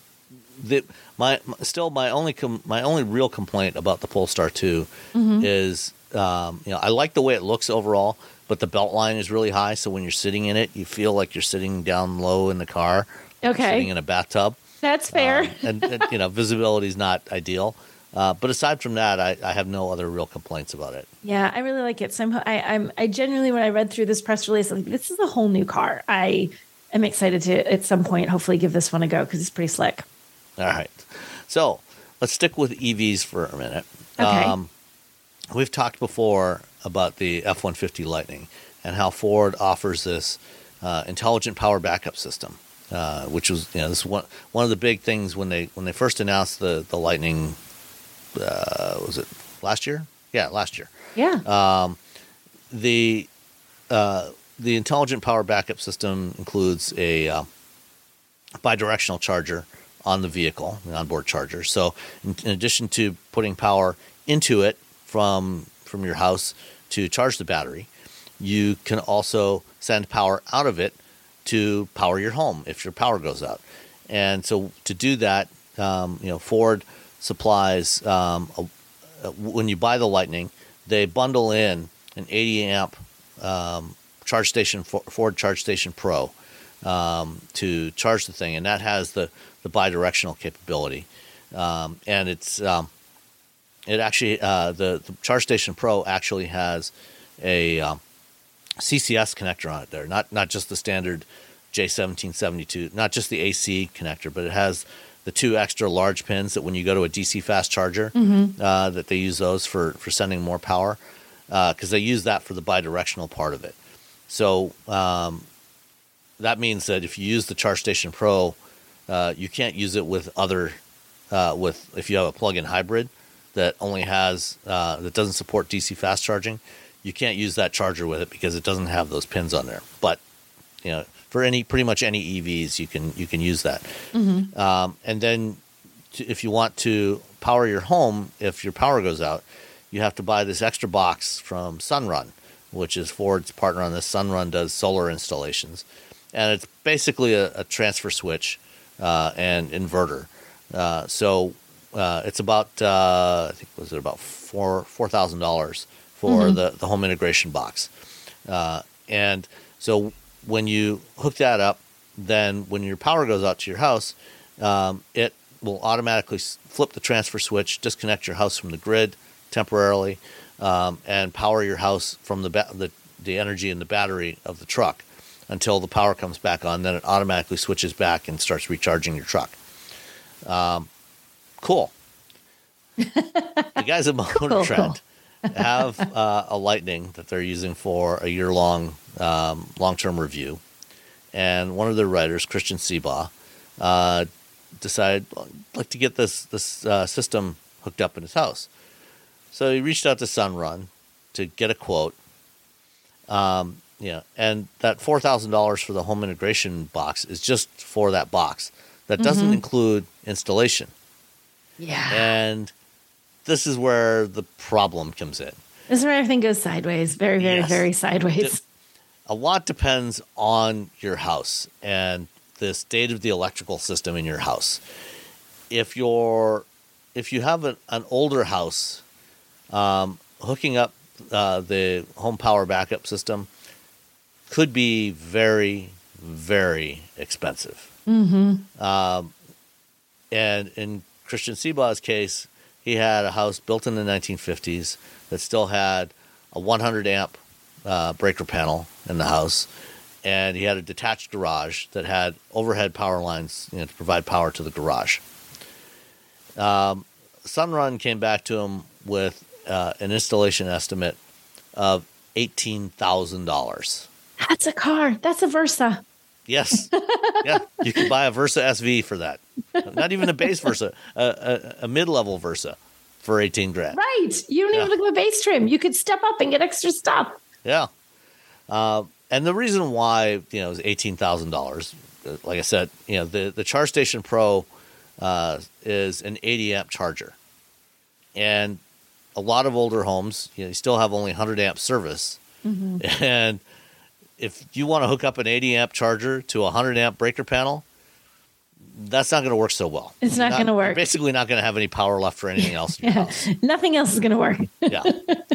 the, my, still my only, com, my only real complaint about the Polestar two mm-hmm. is, um, you know, I like the way it looks overall. But the belt line is really high, so when you're sitting in it, you feel like you're sitting down low in the car. Okay. Sitting in a bathtub. That's fair. Um, and, and, you know, visibility is not ideal. Uh, but aside from that, I, I have no other real complaints about it. Yeah, I really like it. Somehow, I, I'm, I genuinely, when I read through this press release, I'm like, this is a whole new car. I am excited to, at some point, hopefully give this one a go because it's pretty slick. All right. So let's stick with E Vs for a minute. Okay. Um, we've talked before about the F one fifty Lightning and how Ford offers this uh, intelligent power backup system, uh, which was, you know, this is one one of the big things when they when they first announced the the Lightning. Uh, was it last year? Yeah, last year. Yeah. Um, the uh, the intelligent power backup system includes a uh, bidirectional charger on the vehicle, the onboard charger. So, in, in addition to putting power into it from from your house to charge the battery, you can also send power out of it to power your home if your power goes out. And so to do that, um, you know, Ford supplies, um, a, a, when you buy the Lightning, they bundle in an eighty amp um, charge station, Ford Charge Station Pro, um, to charge the thing. And that has the, the bidirectional capability. Um, and it's, um, It actually uh, the, the Charge Station Pro actually has a um, C C S connector on it there, not not just the standard J seventeen seventy-two, not just the A C connector, but it has the two extra large pins that when you go to a D C fast charger, mm-hmm. uh, that they use those for, for sending more power, because uh, they use that for the bidirectional part of it. So um, that means that if you use the ChargeStation Pro, uh, you can't use it with other, uh, with if you have a plug-in hybrid that only has, uh, that doesn't support D C fast charging, you can't use that charger with it because it doesn't have those pins on there. But, you know, for any pretty much any E Vs, you can you can use that. Mm-hmm. Um, and then to, if you want to power your home, if your power goes out, you have to buy this extra box from Sunrun, which is Ford's partner on this. Sunrun does solar installations. And it's basically a, a transfer switch uh, and inverter. Uh, so uh, it's about, uh, I think, was it about four four thousand dollars for mm-hmm. the, the home integration box. Uh, and so when you hook that up, then when your power goes out to your house, um, it will automatically flip the transfer switch, disconnect your house from the grid temporarily, um, and power your house from the, ba- the the energy in the battery of the truck until the power comes back on. Then it automatically switches back and starts recharging your truck. Um, cool. The guys at Motor cool, Trend cool. have uh, a Lightning that they're using for a year-long um, long-term review. And one of their writers, Christian Seabaugh, uh, decided, well, I'd like to get this, this uh, system hooked up in his house. So he reached out to Sunrun to get a quote. Um, yeah, and that four thousand dollars for the home integration box is just for that box. That doesn't mm-hmm. include installation. Yeah. And this is where the problem comes in. This is where everything goes sideways. Very, very, yes. very sideways. A lot depends on your house and the state of the electrical system in your house. If you're, if you have an, an older house, um, hooking up uh, the home power backup system could be very, very expensive. Mm-hmm. Um, and in Christian Seabaugh's case, he had a house built in the nineteen fifties that still had a one hundred amp uh, breaker panel in the house, and he had a detached garage that had overhead power lines, you know, to provide power to the garage. Um, Sunrun came back to him with uh, an installation estimate of eighteen thousand dollars. That's a car. That's a Versa. Yes. Yeah. You can buy a Versa S V for that. Not even a base Versa, a, a, a mid-level Versa for eighteen grand. Right. You don't yeah. even look at the base trim. You could step up and get extra stuff. Yeah. Uh, and the reason why, you know, it was eighteen thousand dollars, like I said, you know, the, the ChargeStation Pro uh, is an eighty amp charger. And a lot of older homes, you know, you still have only one hundred amp service. Mm-hmm. And if you want to hook up an eighty amp charger to a one hundred amp breaker panel, that's not going to work so well. It's not, not going to work. You're basically not going to have any power left for anything else in your yeah. house. Nothing else is going to work. Yeah.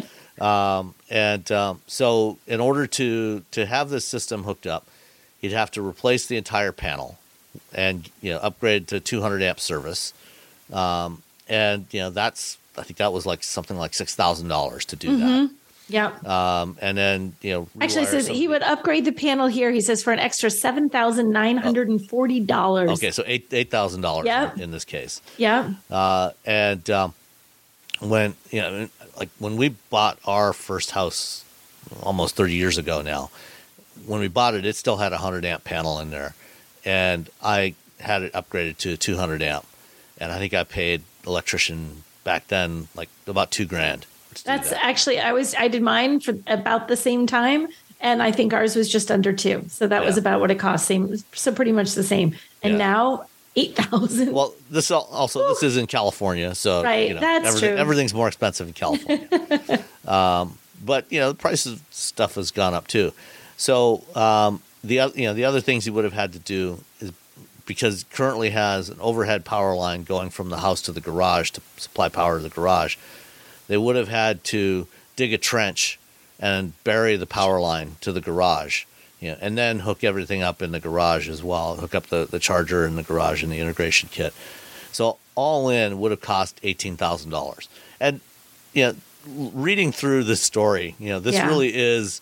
Um, and um, so in order to, to have this system hooked up, you'd have to replace the entire panel and, you know, upgrade to two hundred amp service. Um, and, you know, that's, I think that was like something like six thousand dollars to do mm-hmm. that. Yeah. Um, and then, you know, actually it says something. He would upgrade the panel here. He says for an extra seven thousand nine hundred forty dollars. Okay. So eight, eight thousand dollars yep. in, in this case. Yeah. Uh, and, um, when, you know, like when we bought our first house almost thirty years ago now, when we bought it, it still had a hundred amp panel in there, and I had it upgraded to a two hundred amp. And I think I paid electrician back then, like about two grand. That's that. actually, I was, I did mine for about the same time. And I think ours was just under two. So that yeah. was about what it cost. Same. So pretty much the same. And yeah. now eight thousand. Well, this also, Ooh. This is in California. So right. you know, that's everything, true. Everything's more expensive in California. um, but you know, the price of stuff has gone up too. So um, the, you know, the other things you would have had to do is, because it currently has an overhead power line going from the house to the garage to supply power to the garage, they would have had to dig a trench and bury the power line to the garage, you know, and then hook everything up in the garage as well, hook up the, the charger in the garage and the integration kit. So all in would have cost eighteen thousand dollars. And, you know, reading through this story, you know, this yeah. really is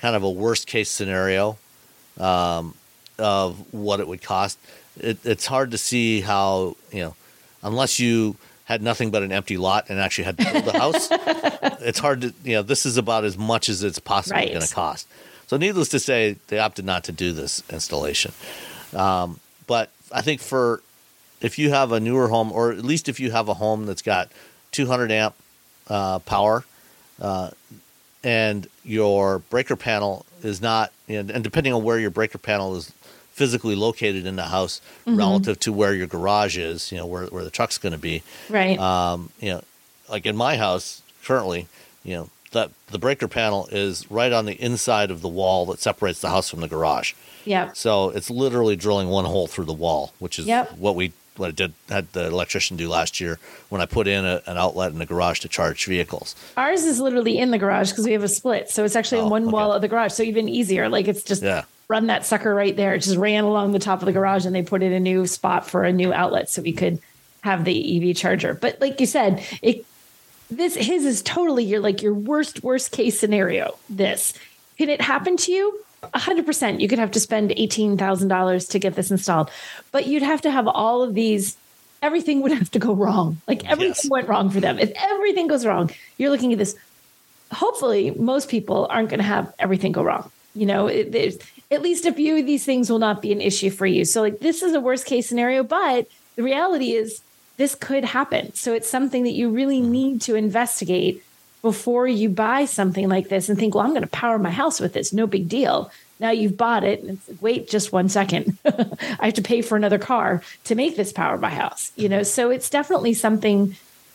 kind of a worst case scenario um, of what it would cost, it, it's hard to see how, you know, unless you had nothing but an empty lot and actually had to build a house, it's hard to, you know, this is about as much as it's possibly Right. going to cost. So needless to say, they opted not to do this installation. Um, but I think for, if you have a newer home, or at least if you have a home that's got two hundred amp uh, power, uh, and your breaker panel is not, you know, and depending on where your breaker panel is physically located in the house mm-hmm. relative to where your garage is, you know, where, where the truck's going to be. Right. Um, you know, like in my house currently, you know, that the breaker panel is right on the inside of the wall that separates the house from the garage. Yeah. So it's literally drilling one hole through the wall, which is yep. what we what I did had the electrician do last year when I put in a, an outlet in the garage to charge vehicles. Ours is literally in the garage because we have a split, so it's actually oh, in one okay. wall of the garage, so even easier. Like it's just yeah. run that sucker right there. It just ran along the top of the garage, and they put in a new spot for a new outlet so we could have the E V charger. But like you said, it this his is totally your like your worst worst case scenario. This can it happen to you? A hundred percent. You could have to spend eighteen thousand dollars to get this installed, but you'd have to have all of these. Everything would have to go wrong. Like everything yes. went wrong for them. If everything goes wrong, you're looking at this. Hopefully, most people aren't going to have everything go wrong. You know, it, there's at least a few of these things will not be an issue for you. So, like this is a worst case scenario, but the reality is this could happen. So it's something that you really need to investigate before you buy something like this and think, well, I'm going to power my house with this. No big deal. Now you've bought it. And it's like, wait just one second. I have to pay for another car to make this power my house. You know, so it's definitely something,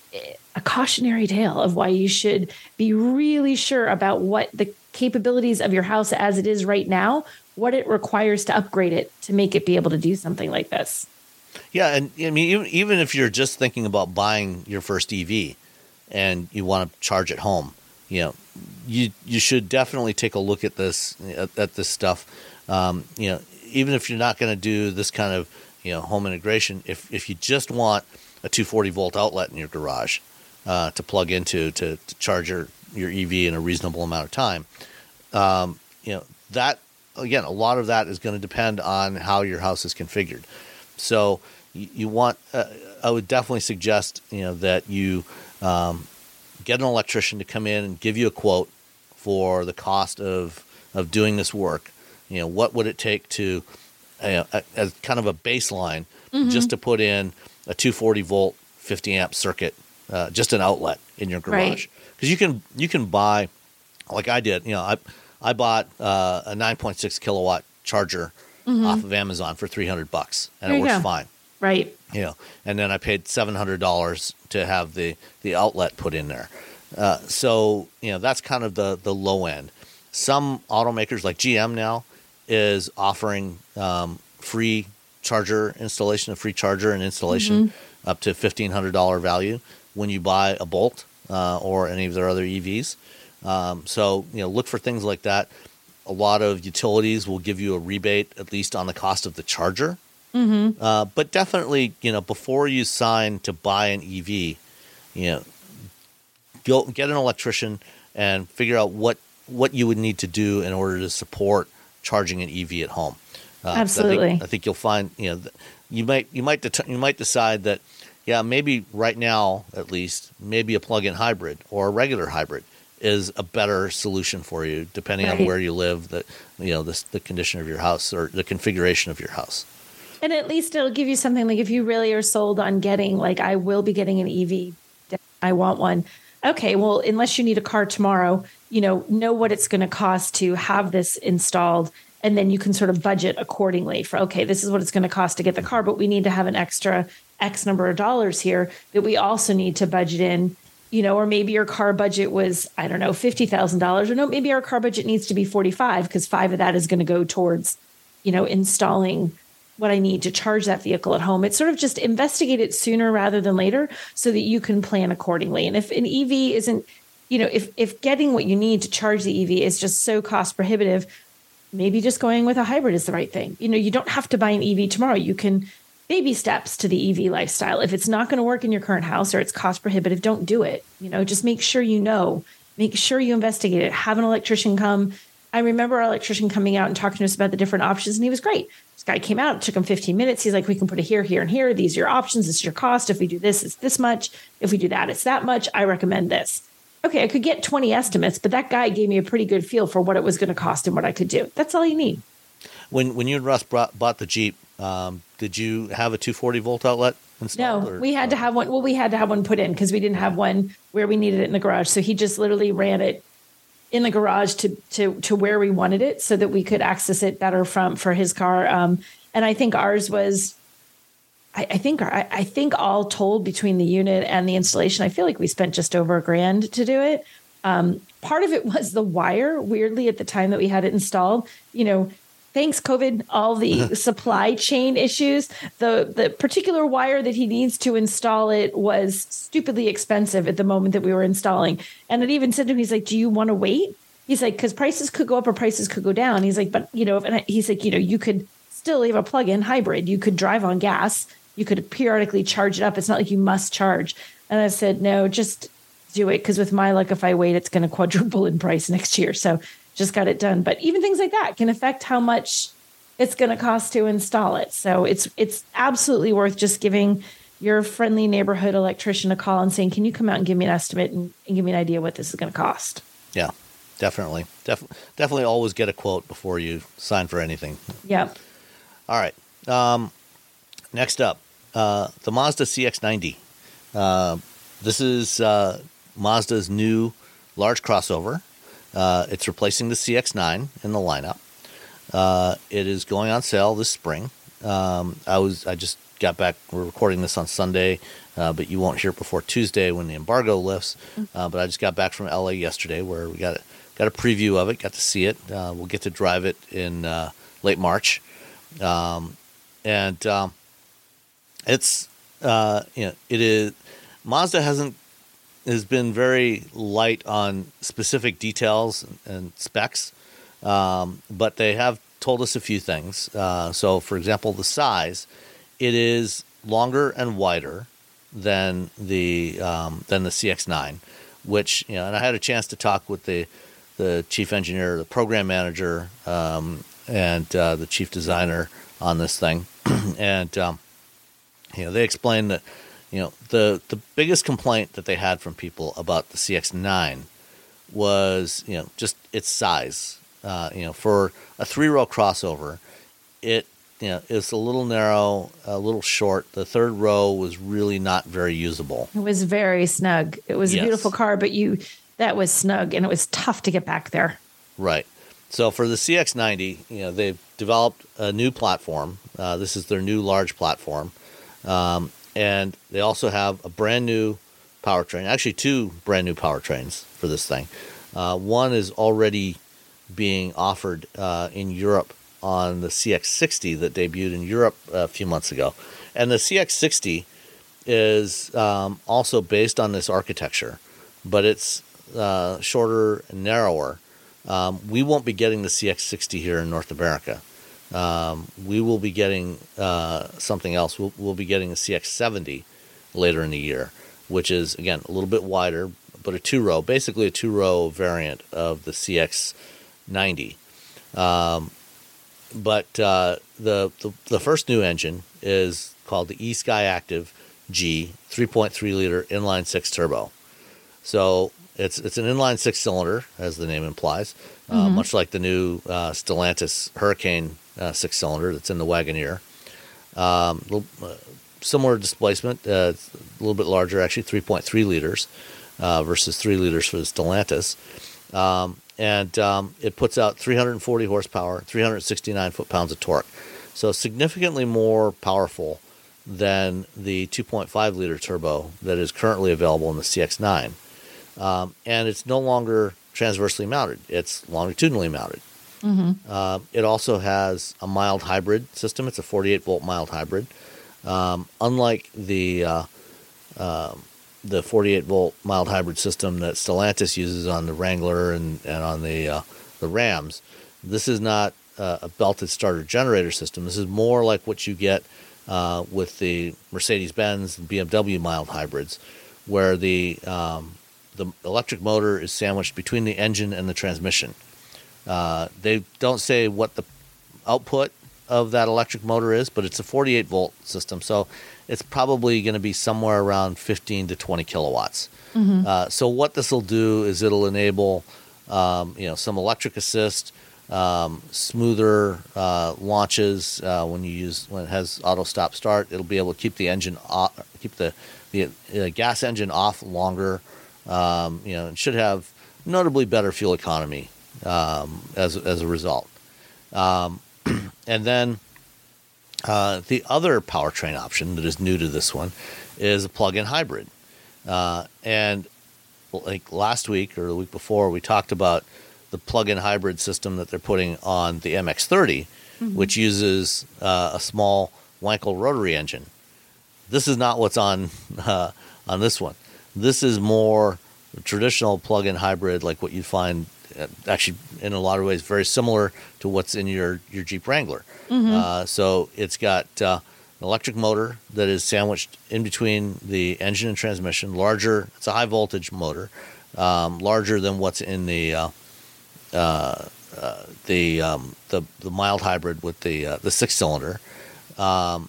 a cautionary tale of why you should be really sure about what the capabilities of your house as it is right now, what it requires to upgrade it to make it be able to do something like this. Yeah. And I mean, even, even if you're just thinking about buying your first E V and you want to charge at home, you know, you you should definitely take a look at this at, at this stuff. Um, you know, even if you're not going to do this kind of you know home integration, if if you just want a two forty volt outlet in your garage uh, to plug into to, to charge your, your E V in a reasonable amount of time, um, you know that again, a lot of that is going to depend on how your house is configured. So you, you want, uh, I would definitely suggest you know that you. Um, get an electrician to come in and give you a quote for the cost of, of doing this work. You know, what would it take to, you know, as kind of a baseline, mm-hmm. just to put in a two forty volt, fifty amp circuit, uh, just an outlet in your garage. Because right. you can you can buy, like I did. You know, I I bought uh, a nine point six kilowatt charger mm-hmm. off of Amazon for three hundred bucks, and there it works go. fine. Right. You know, and then I paid seven hundred dollars to have the, the outlet put in there. Uh, so, you know, that's kind of the, the low end. Some automakers like G M now is offering um, free charger installation, a free charger and installation mm-hmm. up to fifteen hundred dollars value when you buy a Bolt uh, or any of their other E Vs. Um, so, you know, look for things like that. A lot of utilities will give you a rebate, at least on the cost of the charger. Mm-hmm. Uh, but definitely, you know, before you sign to buy an E V, you know, go get an electrician and figure out what, what you would need to do in order to support charging an E V at home. Uh, Absolutely. I think, I think you'll find, you know, you might you might det- you might decide that, yeah, maybe right now at least, maybe a plug-in hybrid or a regular hybrid is a better solution for you, depending right. on where you live, the you know the the condition of your house or the configuration of your house. And at least it'll give you something like if you really are sold on getting, like, I will be getting an E V, I want one. Okay, well, unless you need a car tomorrow, you know, know what it's going to cost to have this installed. And then you can sort of budget accordingly for, okay, this is what it's going to cost to get the car, but we need to have an extra X number of dollars here that we also need to budget in, you know, or maybe your car budget was, I don't know, fifty thousand dollars, or no, maybe our car budget needs to be forty-five because five of that is going to go towards, you know, installing what I need to charge that vehicle at home. It's sort of just investigate it sooner rather than later so that you can plan accordingly. And if an E V isn't, you know, if, if getting what you need to charge the E V is just so cost prohibitive, maybe just going with a hybrid is the right thing. You know, you don't have to buy an E V tomorrow. You can baby steps to the E V lifestyle. If it's not going to work in your current house or it's cost prohibitive, don't do it. You know, just make sure you know, make sure you investigate it, have an electrician come, I remember our electrician coming out and talking to us about the different options, and he was great. This guy came out, it took him fifteen minutes. He's like, we can put it here, here, and here. These are your options. This is your cost. If we do this, it's this much. If we do that, it's that much. I recommend this. Okay, I could get twenty estimates, but that guy gave me a pretty good feel for what it was going to cost and what I could do. That's all you need. When when you and Russ brought, bought the Jeep, um, did you have a two forty volt outlet installed? No, or, we had to have one. Well, we had to have one put in because we didn't have one where we needed it in the garage. So he just literally ran it in the garage to to to where we wanted it so that we could access it better from for his car. Um, and I think ours was, I, I think I, I think all told between the unit and the installation, I feel like we spent just over a grand to do it. Um, part of it was the wire. Weirdly, at the time that we had it installed, you know, thanks COVID, all the supply chain issues, the the particular wire that he needs to install it was stupidly expensive at the moment that we were installing. And it even said to him, he's like, do you want to wait? He's like, because prices could go up or prices could go down. He's like, but, you know, and he's like, you know, you could still have a plug-in hybrid. You could drive on gas. You could periodically charge it up. It's not like you must charge. And I said, no, just do it. Because with my luck, if I wait, it's going to quadruple in price next year. So just got it done. But even things like that can affect how much it's going to cost to install it. So it's it's absolutely worth just giving your friendly neighborhood electrician a call and saying, can you come out and give me an estimate and, and give me an idea what this is going to cost? Yeah, definitely. Def- definitely always get a quote before you sign for anything. Yeah. All right. Um, next up, uh, the Mazda C X ninety. Uh, this is uh, Mazda's new large crossover. Uh, it's replacing the C X nine in the lineup. Uh, it is going on sale this spring. Um, I was I just got back. We're recording this on Sunday, uh, but you won't hear it before Tuesday when the embargo lifts. Uh, but I just got back from L A yesterday, where we got a, got a preview of it. Got to see it. Uh, we'll get to drive it in uh, late March, um, and um, it's uh, you know it is Mazda hasn't. has been very light on specific details and specs, um, but they have told us a few things. Uh, so, for example, the size, it is longer and wider than the um, than the C X nine, which, you know, and I had a chance to talk with the the chief engineer, the program manager, um, and uh, the chief designer on this thing, and um, you know, they explained that. You know, the, the biggest complaint that they had from people about the C X nine was, you know, just its size. Uh, you know, for a three-row crossover, it, you know, is a little narrow, a little short. The third row was really not very usable. It was very snug. It was Yes. a beautiful car, but you that was snug, and it was tough to get back there. Right. So for the C X ninety, you know, they've developed a new platform. Uh, this is their new large platform. Um, And they also have a brand new powertrain, actually two brand new powertrains for this thing. Uh, one is already being offered uh, in Europe on the C X sixty that debuted in Europe a few months ago. And the C X sixty is um, also based on this architecture, but it's uh, shorter and narrower. Um, we won't be getting the C X sixty here in North America. Um, we will be getting uh, something else. We'll, we'll be getting a C X seventy later in the year, which is, again, a little bit wider, but a two-row, basically a two-row variant of the C X ninety. Um, but uh, the, the the first new engine is called the eSky Active G three point three liter inline six turbo. So it's it's an inline six cylinder, as the name implies, uh, mm-hmm. much like the new uh, Stellantis Hurricane uh, six cylinder that's in the Wagoneer. Um, little, uh, similar displacement, uh, it's a little bit larger, actually, three point three liters uh, versus three liters for the Stellantis. Um, and um, it puts out three hundred forty horsepower, three hundred sixty-nine foot-pounds of torque. So significantly more powerful than the two point five liter turbo that is currently available in the C X nine. Um, and it's no longer transversely mounted. It's longitudinally mounted. Mm-hmm. Uh, it also has a mild hybrid system. It's a forty-eight volt mild hybrid. Um, unlike the uh, uh, the forty-eight volt mild hybrid system that Stellantis uses on the Wrangler and, and on the uh, the Rams, this is not uh, a belted starter generator system. This is more like what you get uh, with the Mercedes-Benz and B M W mild hybrids, where the um, the electric motor is sandwiched between the engine and the transmission. Uh, they don't say what the output of that electric motor is, but it's a forty-eight volt system, so it's probably going to be somewhere around fifteen to twenty kilowatts. Mm-hmm. Uh, so what this will do is it'll enable, um, you know, some electric assist, um, smoother uh, launches uh, when you use when it has auto stop start. It'll be able to keep the engine off, keep the the uh, gas engine off longer. Um, you know, it should have notably better fuel economy um, as as a result. Um, and then uh, the other powertrain option that is new to this one is a plug-in hybrid. Uh, and like last week or the week before, we talked about the plug-in hybrid system that they're putting on the M X thirty, mm-hmm. which uses uh, a small Wankel rotary engine. This is not what's on uh, on this one. This is more traditional plug-in hybrid, like what you'd find uh, actually in a lot of ways very similar to what's in your, your Jeep Wrangler. Mm-hmm. Uh, so it's got uh, an electric motor that is sandwiched in between the engine and transmission, larger. It's a high voltage motor, um, larger than what's in the uh, uh, uh, the, um, the the mild hybrid with the uh, the six cylinder. Um,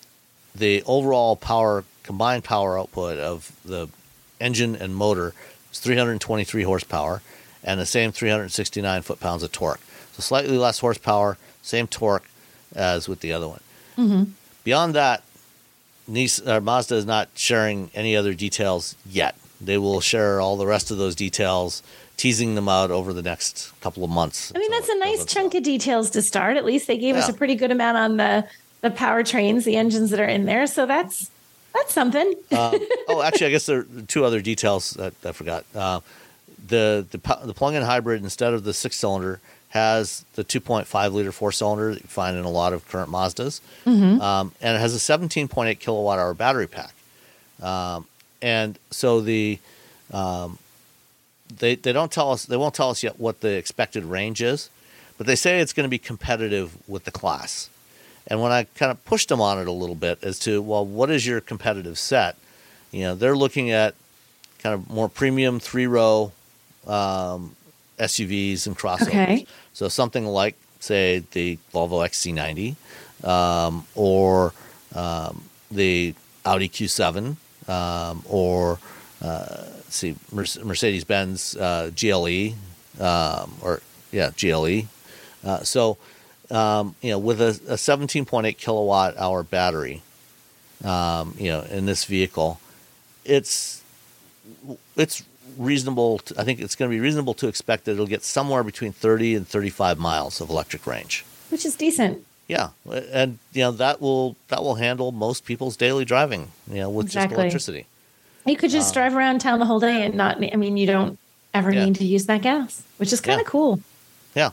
the overall power combined power output of the engine and motor is three hundred twenty-three horsepower and the same three hundred sixty-nine foot-pounds of torque. So slightly less horsepower, same torque as with the other one. Mm-hmm. Beyond that, Nissan, uh, Mazda is not sharing any other details yet. They will share all the rest of those details, teasing them out over the next couple of months. I mean, that's a nice chunk of details to start. At least they gave yeah. us a pretty good amount on the, the powertrains, the engines that are in there. So that's that's something. uh, oh, actually, I guess there are two other details that I forgot. Uh, the, the the plug-in hybrid, instead of the six-cylinder, has the two point five liter four-cylinder that you find in a lot of current Mazdas. Mm-hmm. Um, and it has a seventeen point eight kilowatt hour battery pack. Um, and so the um, they they don't tell us they won't tell us yet what the expected range is, but they say it's going to be competitive with the class. And when I kind of pushed them on it a little bit as to, well, what is your competitive set? You know, they're looking at kind of more premium three-row um, S U Vs and crossovers. Okay. So something like, say, the Volvo X C ninety um, or um, the Audi Q seven um, or, uh, let's see, Mercedes-Benz uh, G L E um, or, yeah, G L E. Uh, so... Um, you know, with a, a seventeen point eight kilowatt hour battery, um, you know, in this vehicle, it's it's reasonable. To, I think it's going to be reasonable to expect that it'll get somewhere between thirty and thirty-five miles of electric range, which is decent. Yeah, and you know that will that will handle most people's daily driving. You know, with exactly. just electricity. You could just uh, drive around town the whole day and not. I mean, you don't ever yeah. need to use that gas, which is kind of yeah. cool. Yeah.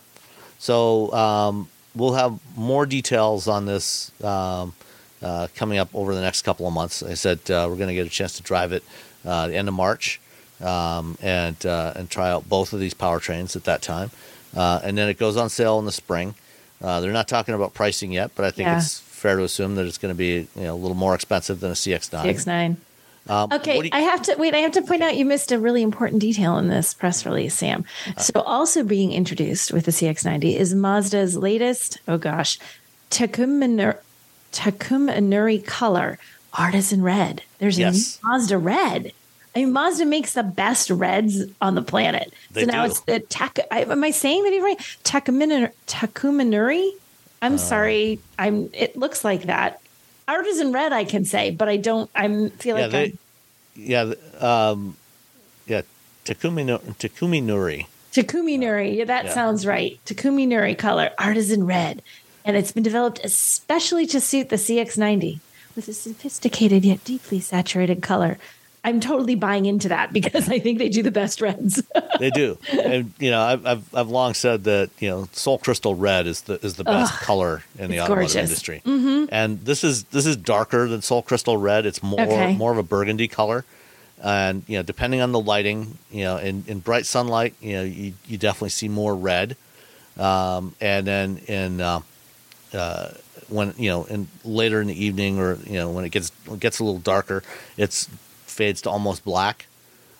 So. Um, We'll have more details on this um, uh, coming up over the next couple of months. I said uh, we're going to get a chance to drive it uh, the end of March um, and uh, and try out both of these powertrains at that time. Uh, and then it goes on sale in the spring. Uh, they're not talking about pricing yet, but I think yeah. it's fair to assume that it's going to be you know, a little more expensive than a C X nine. C X nine. Um, okay, you, I have to wait. I have to point out you missed a really important detail in this press release, Sam. Uh, so, also being introduced with the C X ninety is Mazda's latest. Oh gosh, Takumanuri, Takumanuri color, artisan red. There's yes. a Mazda red. I mean, Mazda makes the best reds on the planet. They so now do. It's the Tak. Am I saying that even right? Takumanuri. Takumanuri. I'm uh, sorry. I'm. It looks like that. Artisan red, I can say, but I don't. I feel yeah, like they, I'm, yeah, um, yeah, Takumi Takumi Nuri. Takumi Nuri, yeah, that yeah. sounds right. Takumi Nuri color, artisan red, and it's been developed especially to suit the C X ninety with a sophisticated yet deeply saturated color. I'm totally buying into that because I think they do the best reds. They do, and you know, I've, I've I've long said that you know, Soul Crystal Red is the is the best Ugh, color in the automotive gorgeous. industry, mm-hmm. and this is this is darker than Soul Crystal Red. It's more okay. more of a burgundy color, and you know, depending on the lighting, you know, in, in bright sunlight, you know, you, you definitely see more red, um, and then in uh, uh, when you know, in later in the evening or you know, when it gets it gets a little darker, it's fades to almost black.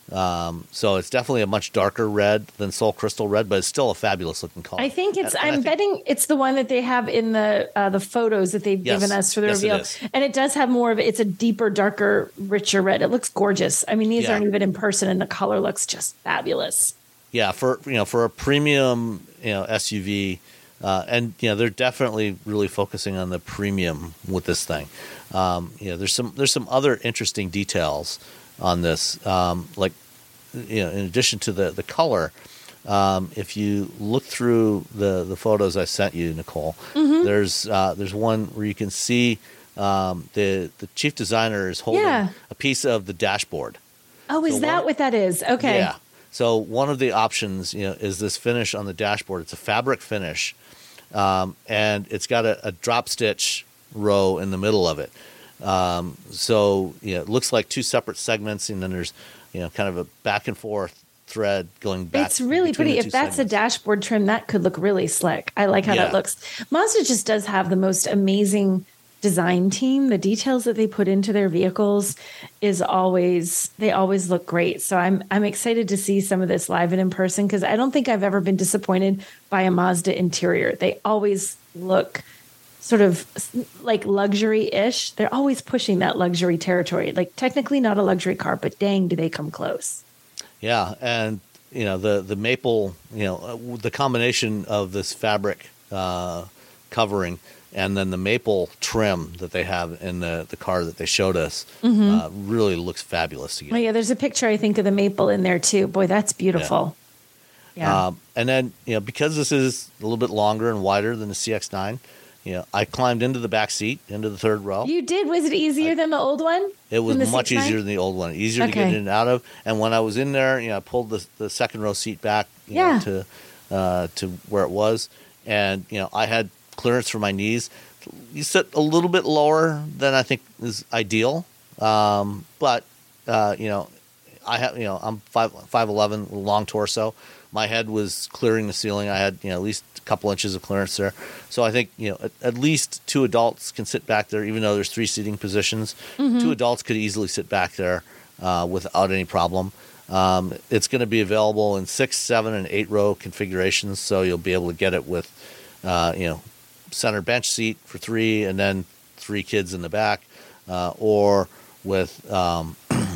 Um, so it's definitely a much darker red than Soul Crystal Red, but it's still a fabulous looking color. I think it's. And- and I'm I think- betting it's the one that they have in the uh, the photos that they've Yes. given us for the Yes, it reveal, is. and it does have more of it. It's a deeper, darker, richer red. It looks gorgeous. I mean, these Yeah. aren't even in person, and the color looks just fabulous. Yeah, for you know, for a premium, you know, S U V, uh, and you know, they're definitely really focusing on the premium with this thing. Um, you know, there's some there's some other interesting details on this, um, like you know, in addition to the the color. Um, if you look through the the photos I sent you, Nicole, Mm-hmm. there's uh, there's one where you can see um, the the chief designer is holding Yeah. a piece of the dashboard. Oh, is So that one- what that is? Okay. Yeah. So one of the options, you know, is this finish on the dashboard. It's a fabric finish, um, and it's got a, a drop stitch row in the middle of it. Um, so you know, it looks like two separate segments, and then there's you know kind of a back and forth thread going back. It's really between pretty. the If two that's segments. a dashboard trim, that could look really slick. I like how Yeah. that looks. Mazda just does have the most amazing design team. The details that they put into their vehicles is always they always look great. So I'm I'm excited to see some of this live and in person because I don't think I've ever been disappointed by a Mazda interior. They always look sort of like luxury-ish. They're always pushing that luxury territory. Like technically not a luxury car, but dang, do they come close. Yeah, and you know the the maple, you know, uh, the combination of this fabric uh, covering and then the maple trim that they have in the the car that they showed us uh, really looks fabulous Oh together. yeah, there's a picture I think of the maple in there too. Boy, that's beautiful. Yeah. Um, and then you know because this is a little bit longer and wider than the C X nine, you know, I climbed into the back seat, into the third row. You did. Was it easier than the old one? It was Than the much C X nine? easier than the old one. Easier to get Okay. in and out of. And when I was in there, you know, I pulled the the second row seat back, you Yeah. know, to uh, to where it was, and you know, I had clearance for my knees. You sit a little bit lower than I think is ideal, um, but uh, you know, I have you know I'm five five eleven, long torso. My head was clearing the ceiling. I had you know at least a couple inches of clearance there. So I think you know at, at least two adults can sit back there, even though there's three seating positions. Two adults could easily sit back there uh, without any problem. Um, it's going to be available in six, seven, and eight row configurations, so you'll be able to get it with uh, you know center bench seat for three, and then three kids in the back, uh, or with um,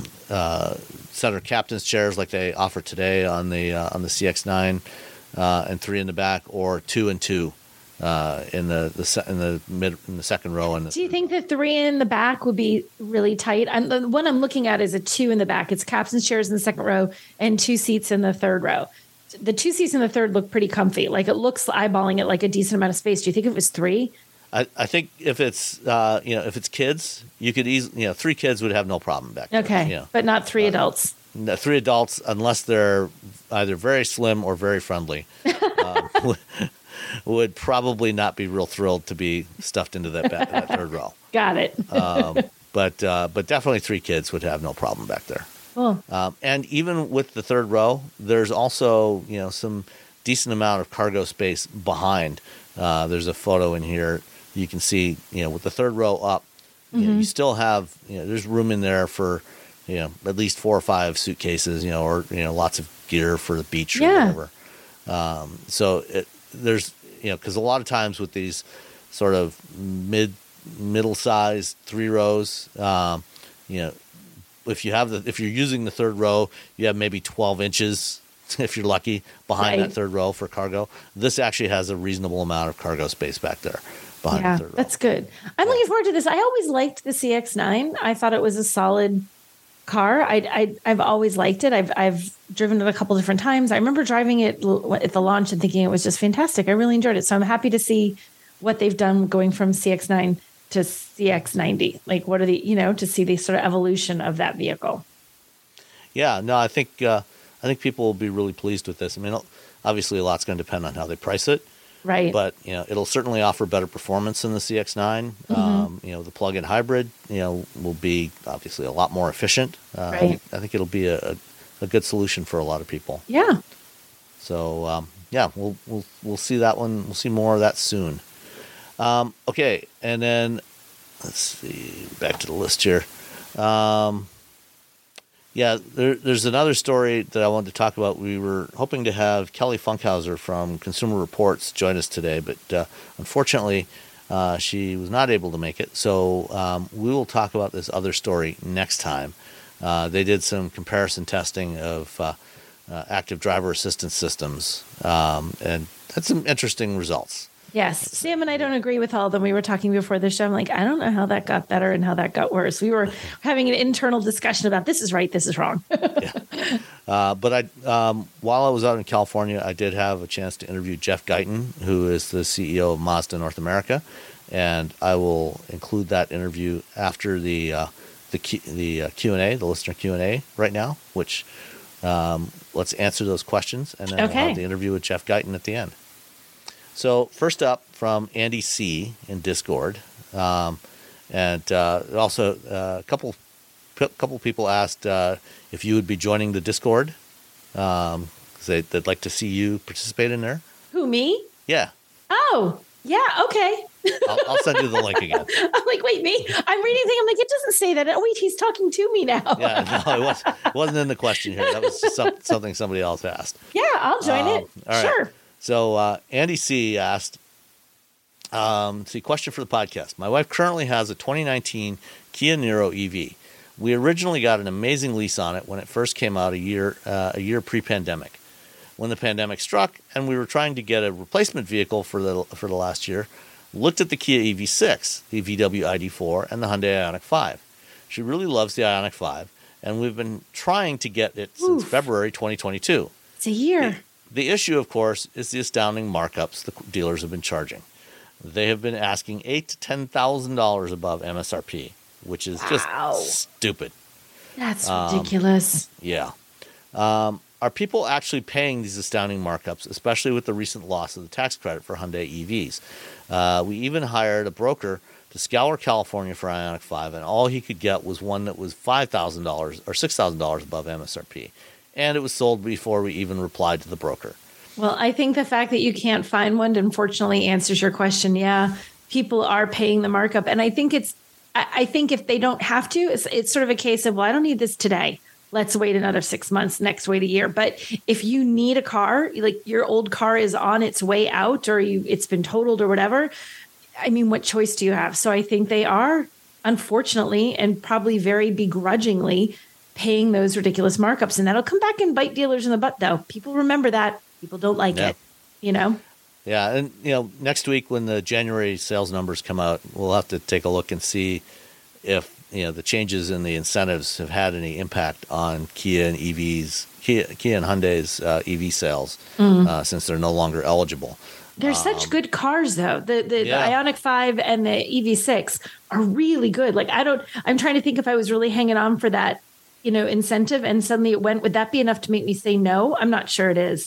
uh, center captain's chairs like they offer today on the uh, on the C X nine, uh, and three in the back, or two and two uh, in the the se- in the mid in the second row. And Do you think the three in the back would be really tight? I'm, the one I'm looking at is a two in the back. It's captain's chairs in the second row and two seats in the third row. The two seats in the third look pretty comfy. Like it looks eyeballing it like a decent amount of space. Do you think if it was three? I, I think if it's uh, you know if it's kids, you could easily you know three kids would have no problem back there. Okay, You know. but not three adults. No, three adults, unless they're either very slim or very friendly, um, would, would probably not be real thrilled to be stuffed into that, ba- that third row. Got it. Um, but uh, but definitely three kids would have no problem back there. Cool. Um, and even with the third row, there's also you know some decent amount of cargo space behind. Uh, there's a photo in here you can see you know with the third row up, you, know, you still have you know there's room in there for you know at least four or five suitcases you know or you know lots of gear for the beach or Yeah. whatever. Um, so it, there's you know because a lot of times with these sort of mid middle sized three rows, um, you know. If you have the if you're using the third row, you have maybe twelve inches if you're lucky behind Right. that third row for cargo. This actually has a reasonable amount of cargo space back there behind Yeah, the third row. that's good. I'm looking forward to this. I always liked the C X nine. I thought it was a solid car. I, I I've always liked it. I've I've driven it a couple different times. I remember driving it l- at the launch and thinking it was just fantastic. I really enjoyed it. So I'm happy to see what they've done going from C X nine to C X ninety. Like what are the you know to see the sort of evolution of that vehicle. Yeah, no, I think uh, I think people will be really pleased with this. I mean, obviously a lot's going to depend on how they price it, Right. but you know, it'll certainly offer better performance than the C X nine. Mm-hmm. Um, you know, the plug-in hybrid, you know, will be obviously a lot more efficient. Uh, I, Right. think, I think it'll be a, a, a good solution for a lot of people. yeah. So um, yeah, we'll we'll we'll see that one. We'll see more of that soon. Um, okay, and then let's see back to the list here. Um, Yeah, there, there's another story that I wanted to talk about. We were hoping to have Kelly Funkhauser from Consumer Reports join us today, but uh, unfortunately, uh, she was not able to make it. So um, we will talk about this other story next time. Uh, they did some comparison testing of uh, uh, active driver assistance systems, um, and had some interesting results. Yes. Sam and I don't agree with all of them. We were talking before the show. I'm like, I don't know how that got better and how that got worse. We were having an internal discussion about this is right, this is wrong. yeah. Uh, but I, um, while I was out in California, I did have a chance to interview Jeff Guyton, who is the C E O of Mazda North America. And I will include that interview after the uh, the, Q, the uh, Q and A, the listener Q and A right now, which um, let's answer those questions. And then okay. we'll have the interview with Jeff Guyton at the end. So first up from Andy C. in Discord, um, and uh, also uh, a couple couple people asked uh, if you would be joining the Discord, because um, they, they'd like to see you participate in there. Who, me? Yeah. Oh, yeah, okay. I'll, I'll send you the link again. I'm like, wait, me? I'm reading thing. I'm like, it doesn't say that. Oh, wait, he's talking to me now. Yeah, no, it, was, it wasn't in the question here. That was just some, something somebody else asked. Yeah, I'll join um, it. All right. Sure. So uh, Andy C. asked, um, see, question for the podcast. My wife currently has a twenty nineteen Kia Niro E V. We originally got an amazing lease on it when it first came out a year uh, a year pre-pandemic. When the pandemic struck and we were trying to get a replacement vehicle for the for the last year, looked at the Kia E V six, the V W I D four, and the Hyundai Ioniq five. She really loves the Ioniq five, and we've been trying to get it since Oof. February twenty twenty-two. It's a year. The issue, of course, is the astounding markups the dealers have been charging. They have been asking eight to ten thousand dollars above M S R P, which is just Wow. stupid. That's Um, ridiculous. Yeah. Um, are people actually paying these astounding markups, especially with the recent loss of the tax credit for Hyundai E Vs? Uh, we even hired a broker to scour California for Ioniq five, and all he could get was one that was five thousand dollars or six thousand dollars above M S R P. And it was sold before we even replied to the broker. Well, I think the fact that you can't find one, unfortunately, answers your question. Yeah, people are paying the markup. And I think it's, I, I think if they don't have to, it's, it's sort of a case of, well, I don't need this today. Let's wait another six months, next wait a year. But if you need a car, like your old car is on its way out or you it's been totaled or whatever, I mean, what choice do you have? So I think they are, unfortunately, and probably very begrudgingly paying those ridiculous markups. And that'll come back and bite dealers in the butt, though. People remember that. People don't like Yeah. it, you know? Yeah, and you know, next week when the January sales numbers come out, we'll have to take a look and see if you know the changes in the incentives have had any impact on Kia and E Vs, Kia, Kia and Hyundai's uh, E V sales, mm. uh, since they're no longer eligible. They're um, such good cars, though. The the, yeah. the Ioniq five and the E V six are really good. Like I don't, I'm trying to think if I was really hanging on for that, you know, incentive, and suddenly it went. Would that be enough to make me say no? I'm not sure it is.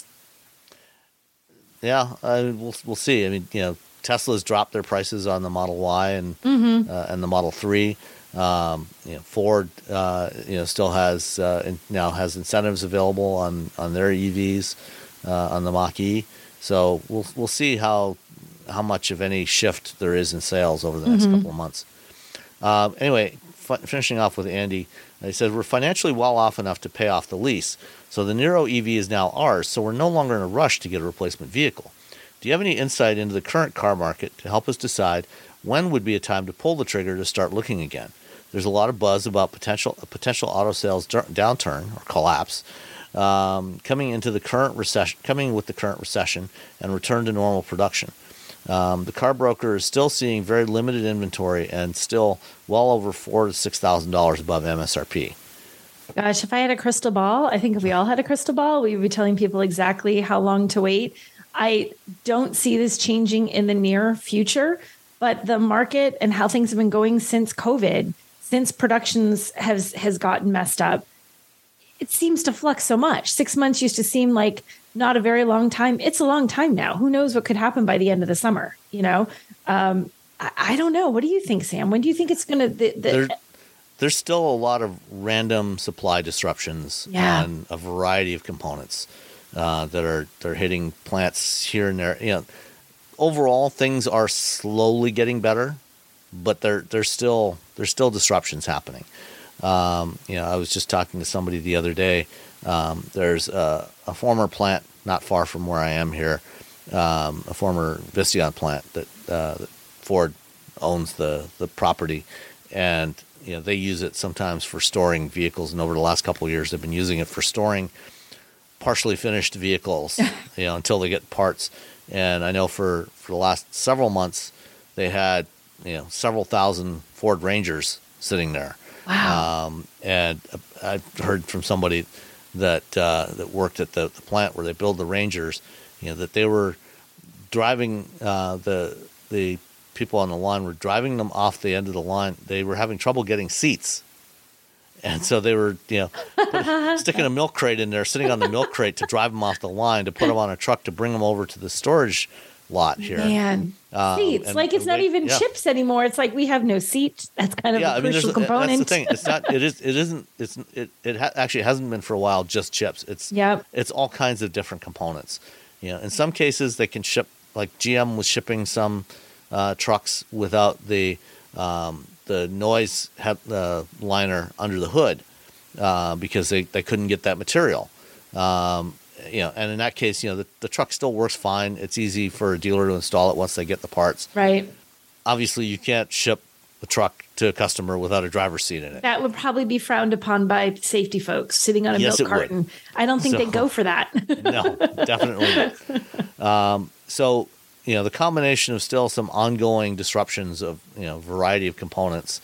Yeah, uh, we'll we'll see. I mean, you know, Tesla's dropped their prices on the Model Y and Mm-hmm. uh, and the Model three. Um, you know, Ford, uh, you know, still has uh, in, now has incentives available on, on their E Vs uh, on the Mach-E. So we'll we'll see how how much of any shift there is in sales over the next Mm-hmm. couple of months. Um, anyway, f- finishing off with Andy, he says we're financially well off enough to pay off the lease. So the Niro E V is now ours, so we're no longer in a rush to get a replacement vehicle. Do you have any insight into the current car market to help us decide when would be a time to pull the trigger to start looking again? There's a lot of buzz about potential a potential auto sales dur- downturn or collapse um, coming into the current recession, coming with the current recession and return to normal production. Um, the car broker is still seeing very limited inventory and still well over four to six thousand dollars above M S R P. Gosh, if I had a crystal ball, I think if we all had a crystal ball, we would be telling people exactly how long to wait. I don't see this changing in the near future, but the market and how things have been going since COVID, since productions has has gotten messed up, it seems to flux so much. Six months used to seem like not a very long time. It's a long time now. Who knows what could happen by the end of the summer? You know, um, I, I don't know. What do you think, Sam? When do you think it's going to? The, the, There, there's still a lot of random supply disruptions Yeah. on a variety of components uh, that are they're hitting plants here and there. You know, overall things are slowly getting better, but there there's still there's still disruptions happening. Um, you know, I was just talking to somebody the other day. Um, there's a, a former plant not far from where I am here, um, a former Visteon plant that, uh, that Ford owns the, the property, and you know they use it sometimes for storing vehicles. And over the last couple of years, they've been using it for storing partially finished vehicles, you know, until they get parts. And I know for, for the last several months, they had you know several thousand Ford Rangers sitting there. Wow. Um, and I heard from somebody that uh, that worked at the, the plant where they build the Rangers, you know, that they were driving uh, the the people on the line were driving them off the end of the line. They were having trouble getting seats, and so they were you know put, sticking a milk crate in there, sitting on the milk crate to drive them off the line to put them on a truck to bring them over to the storage lot here. Man, um, seats and, like it's and not wait, even yeah. chips anymore. It's like we have no seat. That's kind of yeah, a I mean, crucial there's, component. that's the thing. It's not. It is. It isn't. It's. It. It ha- actually hasn't been for a while. Just chips. It's. Yep. It's all kinds of different components. You know, in some cases they can ship. Like G M was shipping some uh, trucks without the um, the noise he- uh, liner under the hood uh, because they, they couldn't get that material. Um, you know, and in that case, you know, the, the truck still works fine. It's easy for a dealer to install it once they get the parts. Right. Obviously, you can't ship a truck to a customer without a driver's seat in it. That would probably be frowned upon by safety folks sitting on a Yes, milk it would. carton. I don't think So- they'd go for that. No, definitely not. Um, so, you know, the combination of still some ongoing disruptions of, you know, variety of components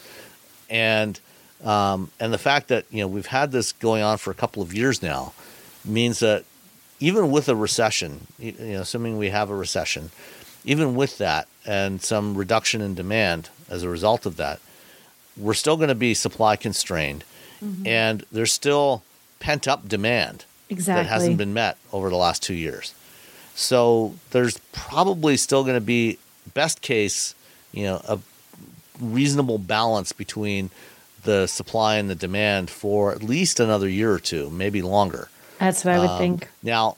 and um, and the fact that, you know, we've had this going on for a couple of years now means that even with a recession, you know, assuming we have a recession, even with that and some reduction in demand as a result of that, we're still going to be supply constrained. Mm-hmm. And there's still pent up demand Exactly. that hasn't been met over the last two years. So there's probably still going to be, best case, you know, a reasonable balance between the supply and the demand for at least another year or two, maybe longer. That's what I would Um, think. Now,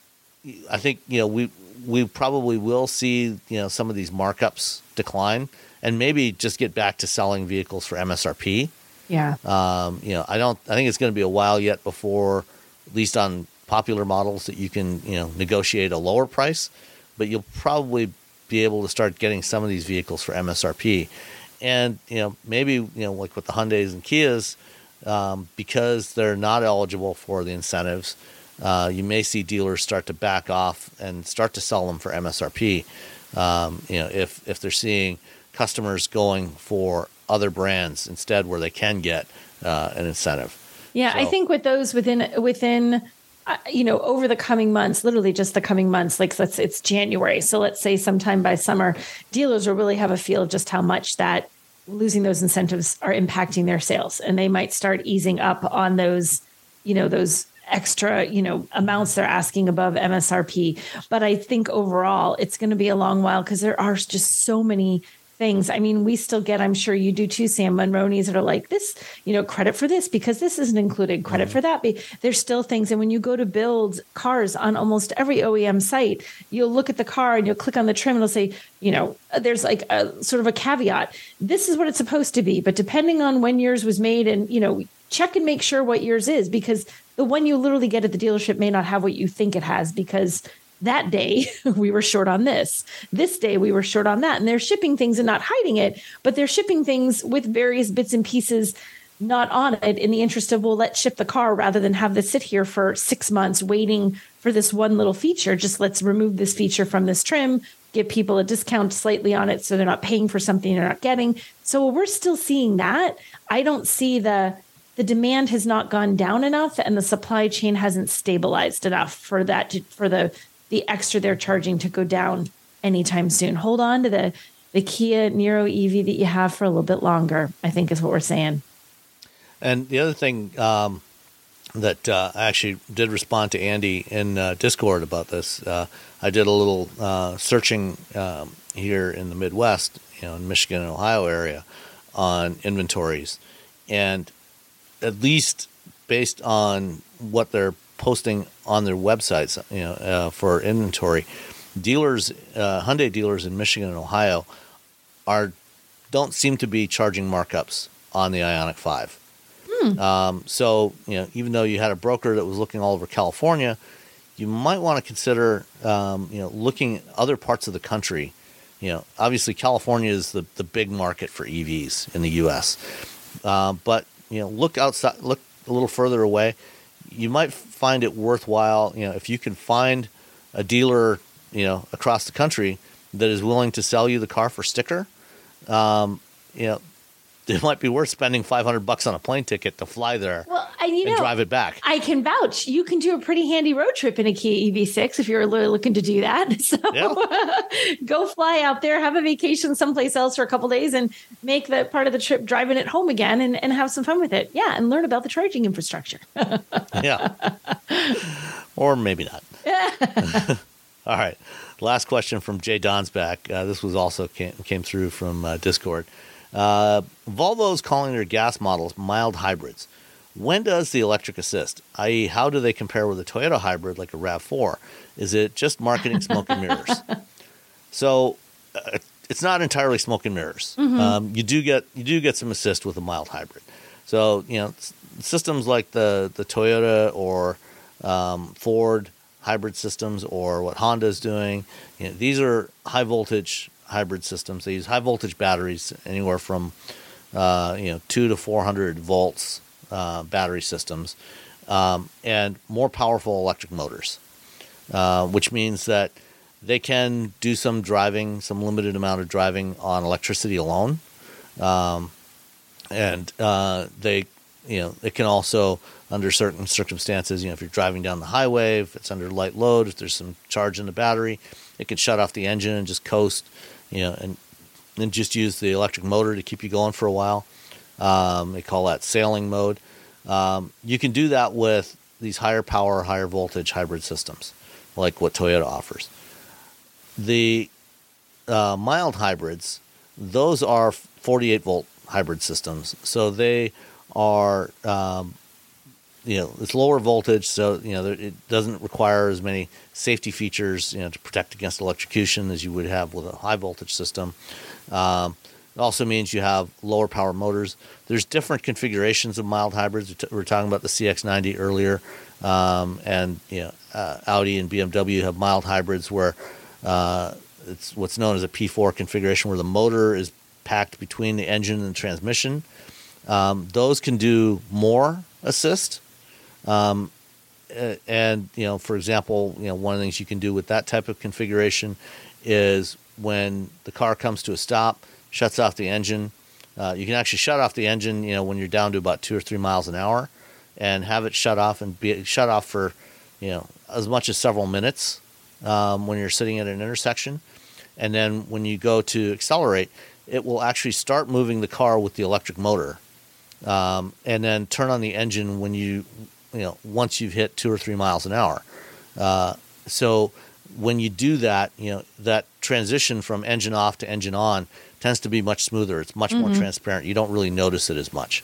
I think, you know, we we probably will see, you know, some of these markups decline and maybe just get back to selling vehicles for M S R P. Yeah. Um, you know, I don't. I think it's going to be a while yet before, at least on popular models, that you can, you know, negotiate a lower price. But you'll probably be able to start getting some of these vehicles for M S R P, and you know, maybe you know, like with the Hyundais and Kias, um, because they're not eligible for the incentives, uh, you may see dealers start to back off and start to sell them for M S R P. Um, you know, if if they're seeing customers going for other brands instead, where they can get uh, an incentive. Yeah, So- I think with those within within uh, you know over the coming months, literally just the coming months, like let's it's January, so let's say sometime by summer, dealers will really have a feel of just how much that losing those incentives are impacting their sales, and they might start easing up on those, you know, those extra, you know, amounts they're asking above M S R P. But I think overall, it's going to be a long while because there are just so many things. I mean, we still get, I'm sure you do too, Sam, Monronis that are like this, you know, credit for this because this isn't included, credit mm-hmm. for that. There's still things. And when you go to build cars on almost every O E M site, you'll look at the car and you'll click on the trim and it'll say, you know, there's like a sort of a caveat. This is what it's supposed to be. But depending on when yours was made and, you know, check and make sure what yours is, because the one you literally get at the dealership may not have what you think it has, because that day we were short on this. This day we were short on that. And they're shipping things and not hiding it, but they're shipping things with various bits and pieces not on it in the interest of, well, let's ship the car rather than have this sit here for six months waiting for this one little feature. Just let's remove this feature from this trim, give people a discount slightly on it so they're not paying for something they're not getting. So we're still seeing that. I don't see the the demand has not gone down enough and the supply chain hasn't stabilized enough for that to, for the the extra they're charging to go down anytime soon. Hold on to the, the Kia Niro E V that you have for a little bit longer, I think is what we're saying. And the other thing um, that uh, I actually did respond to Andy in uh, Discord about this, uh, I did a little uh, searching um, here in the Midwest, you know, in Michigan and Ohio area on inventories. And at least based on what they're posting on their websites, you know, uh, for inventory, dealers, uh, Hyundai dealers in Michigan and Ohio, are don't seem to be charging markups on the Ioniq five. Hmm. Um, so, you know, even though you had a broker that was looking all over California, you might want to consider, um, you know, looking at other parts of the country. You know, obviously California is the, the big market for E Vs in the U S. Uh, but, you know, look outside, look a little further away. You might find it worthwhile, you know, if you can find a dealer, you know, across the country that is willing to sell you the car for sticker. Um, you know, it might be worth spending five hundred bucks on a plane ticket to fly there well, and, you and know, drive it back. I can vouch. You can do a pretty handy road trip in a Kia E V six if you're really looking to do that. So Yeah. go fly out there, have a vacation someplace else for a couple days, and make that part of the trip driving it home again and, and have some fun with it. Yeah, and learn about the charging infrastructure. Yeah. Or maybe not. All right. Last question from Jay Donsback. Uh, this was also came, came through from uh, Discord. Uh, Volvo's calling their gas models mild hybrids. When does the electric assist? that is, how do they compare with a Toyota hybrid like a RAV four? Is it just marketing smoke and mirrors? So uh, it's not entirely smoke and mirrors. Mm-hmm. Um, you do get you do get some assist with a mild hybrid. So you know s- systems like the the Toyota or um, Ford hybrid systems, or what Honda is doing. You know, these are high voltage hybrid systems. They use high voltage batteries, anywhere from uh, you know two to four hundred volts uh, battery systems, um, and more powerful electric motors, uh, which means that they can do some driving, some limited amount of driving on electricity alone, um, and uh, they you know it can also, under certain circumstances, you know, if you're driving down the highway, if it's under light load, if there's some charge in the battery, it can shut off the engine and just coast, you know, and then just use the electric motor to keep you going for a while. Um, they call that sailing mode. Um, you can do that with these higher power, higher voltage hybrid systems, like what Toyota offers. The uh, mild hybrids, those are forty-eight volt hybrid systems, so they are um, you know, it's lower voltage, so you know it doesn't require as many safety features, you know, to protect against electrocution as you would have with a high voltage system. Um, it also means you have lower power motors. There's different configurations of mild hybrids. We were talking about the C X ninety earlier, um, and you know, uh, Audi and B M W have mild hybrids where uh, it's what's known as a P four configuration, where the motor is packed between the engine and the transmission. Um, those can do more assist. Um, and, you know, for example, you know, one of the things you can do with that type of configuration is when the car comes to a stop, shuts off the engine. Uh, you can actually shut off the engine, you know, when you're down to about two or three miles an hour, and have it shut off and be shut off for, you know, as much as several minutes um, when you're sitting at an intersection. And then when you go to accelerate, it will actually start moving the car with the electric motor, um, and then turn on the engine when you, you know, once you've hit two or three miles an hour. Uh, so when you do that, you know, that transition from engine off to engine on tends to be much smoother. It's much mm-hmm. more transparent. You don't really notice it as much.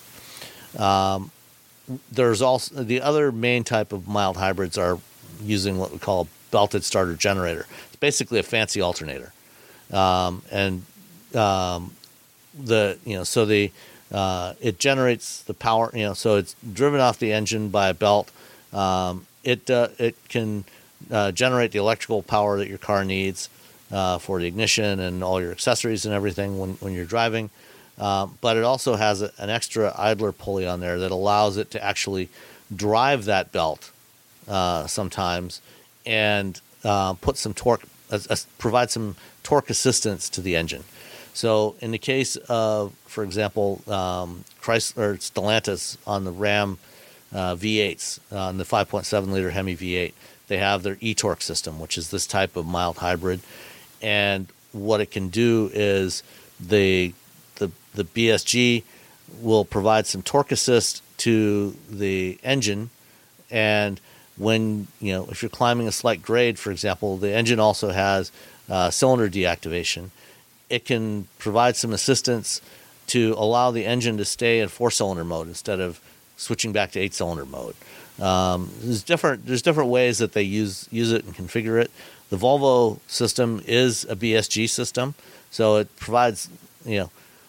Um, there's also the other main type of mild hybrids are using what we call a belted starter generator. It's basically a fancy alternator. Um, and um, the, you know, so the, uh, it generates the power, you know, so it's driven off the engine by a belt. Um, it, uh, it can, uh, generate the electrical power that your car needs, uh, for the ignition and all your accessories and everything when, when you're driving. Um, but it also has a, an extra idler pulley on there that allows it to actually drive that belt, uh, sometimes and, uh, put some torque, uh, uh, provide some torque assistance to the engine. So in the case of, for example, um, Chrysler, Stellantis on the Ram uh, V eights, on uh, the five point seven liter Hemi V eight, they have their e-torque system, which is this type of mild hybrid. And what it can do is the the the B S G will provide some torque assist to the engine, and when, you know, if you're climbing a slight grade, for example, the engine also has uh, cylinder deactivation. It can provide some assistance to allow the engine to stay in four-cylinder mode instead of switching back to eight-cylinder mode. Um, there's different there's different ways that they use use it and configure it. The Volvo system is a B S G system, so it provides, you know,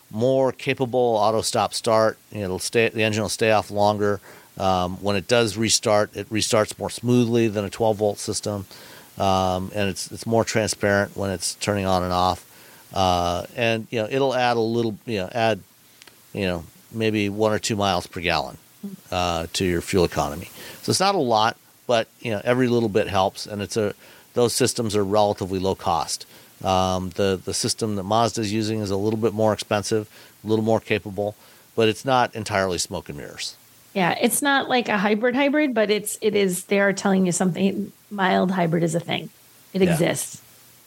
more capable auto stop start. It'll stay. The engine will stay off longer. Um, when it does restart, it restarts more smoothly than a twelve volt system, um, and it's it's more transparent when it's turning on and off. Uh, and you know, it'll add a little, you know, add, you know, maybe one or two miles per gallon uh, to your fuel economy. So it's not a lot, but you know, every little bit helps, and it's a those systems are relatively low cost. Um, the the system that Mazda is using is a little bit more expensive, a little more capable, but it's not entirely smoke and mirrors. Yeah, it's not like a hybrid hybrid, but it's it is. They are telling you something. Mild hybrid is a thing. It yeah. exists.